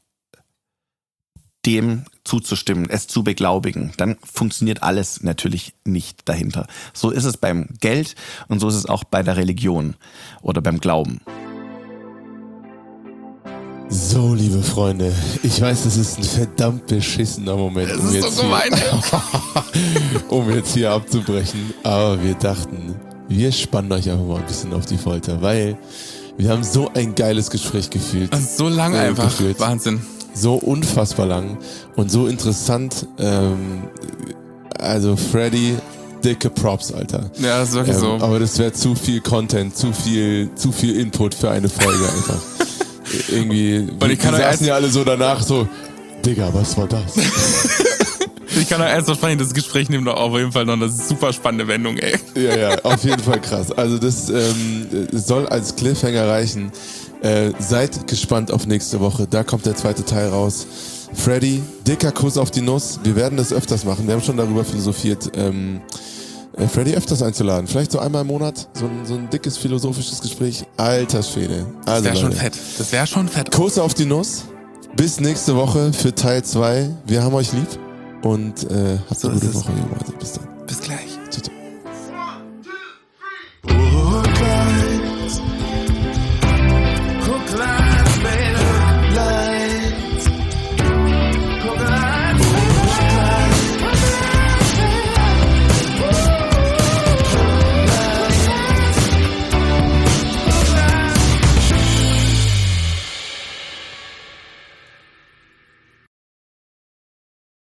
dem zuzustimmen, es zu beglaubigen, dann funktioniert alles natürlich nicht dahinter. So ist es beim Geld und so ist es auch bei der Religion oder beim Glauben. So, liebe Freunde, ich weiß, das ist ein verdammt beschissener Moment, um jetzt, so hier, um jetzt hier abzubrechen, aber wir dachten, wir spannen euch einfach mal ein bisschen auf die Folter, weil wir haben so ein geiles Gespräch gefühlt. Und so lang äh, einfach, gefühlt. Wahnsinn. So unfassbar lang und so interessant. Ähm, also Freddy, dicke Props, Alter. Ja, das ist wirklich ähm, so. Aber das wäre zu viel Content, zu viel, zu viel Input für eine Folge einfach. Irgendwie, wir, wir saßen ja alle so danach so, Digga, was war das? Ich kann euch eins versprechen, das Gespräch nimmt doch auf jeden Fall noch eine super spannende Wendung, ey. Ja, ja, auf jeden Fall krass. Also das ähm, soll als Cliffhanger reichen. Äh, seid gespannt auf nächste Woche. Da kommt der zweite Teil raus. Freddy, dicker Kuss auf die Nuss. Wir werden das öfters machen. Wir haben schon darüber philosophiert, ähm, äh, Freddy öfters einzuladen. Vielleicht so einmal im Monat. So ein, so ein dickes philosophisches Gespräch. Alter Schwede. Also, das wäre schon fett. Das wäre schon fett. Kuss auf die Nuss. Bis nächste Woche für Teil zwei. Wir haben euch lieb. Und äh, habt so eine gute Woche. Also, bis dann. Bis gleich. Ciao, ciao.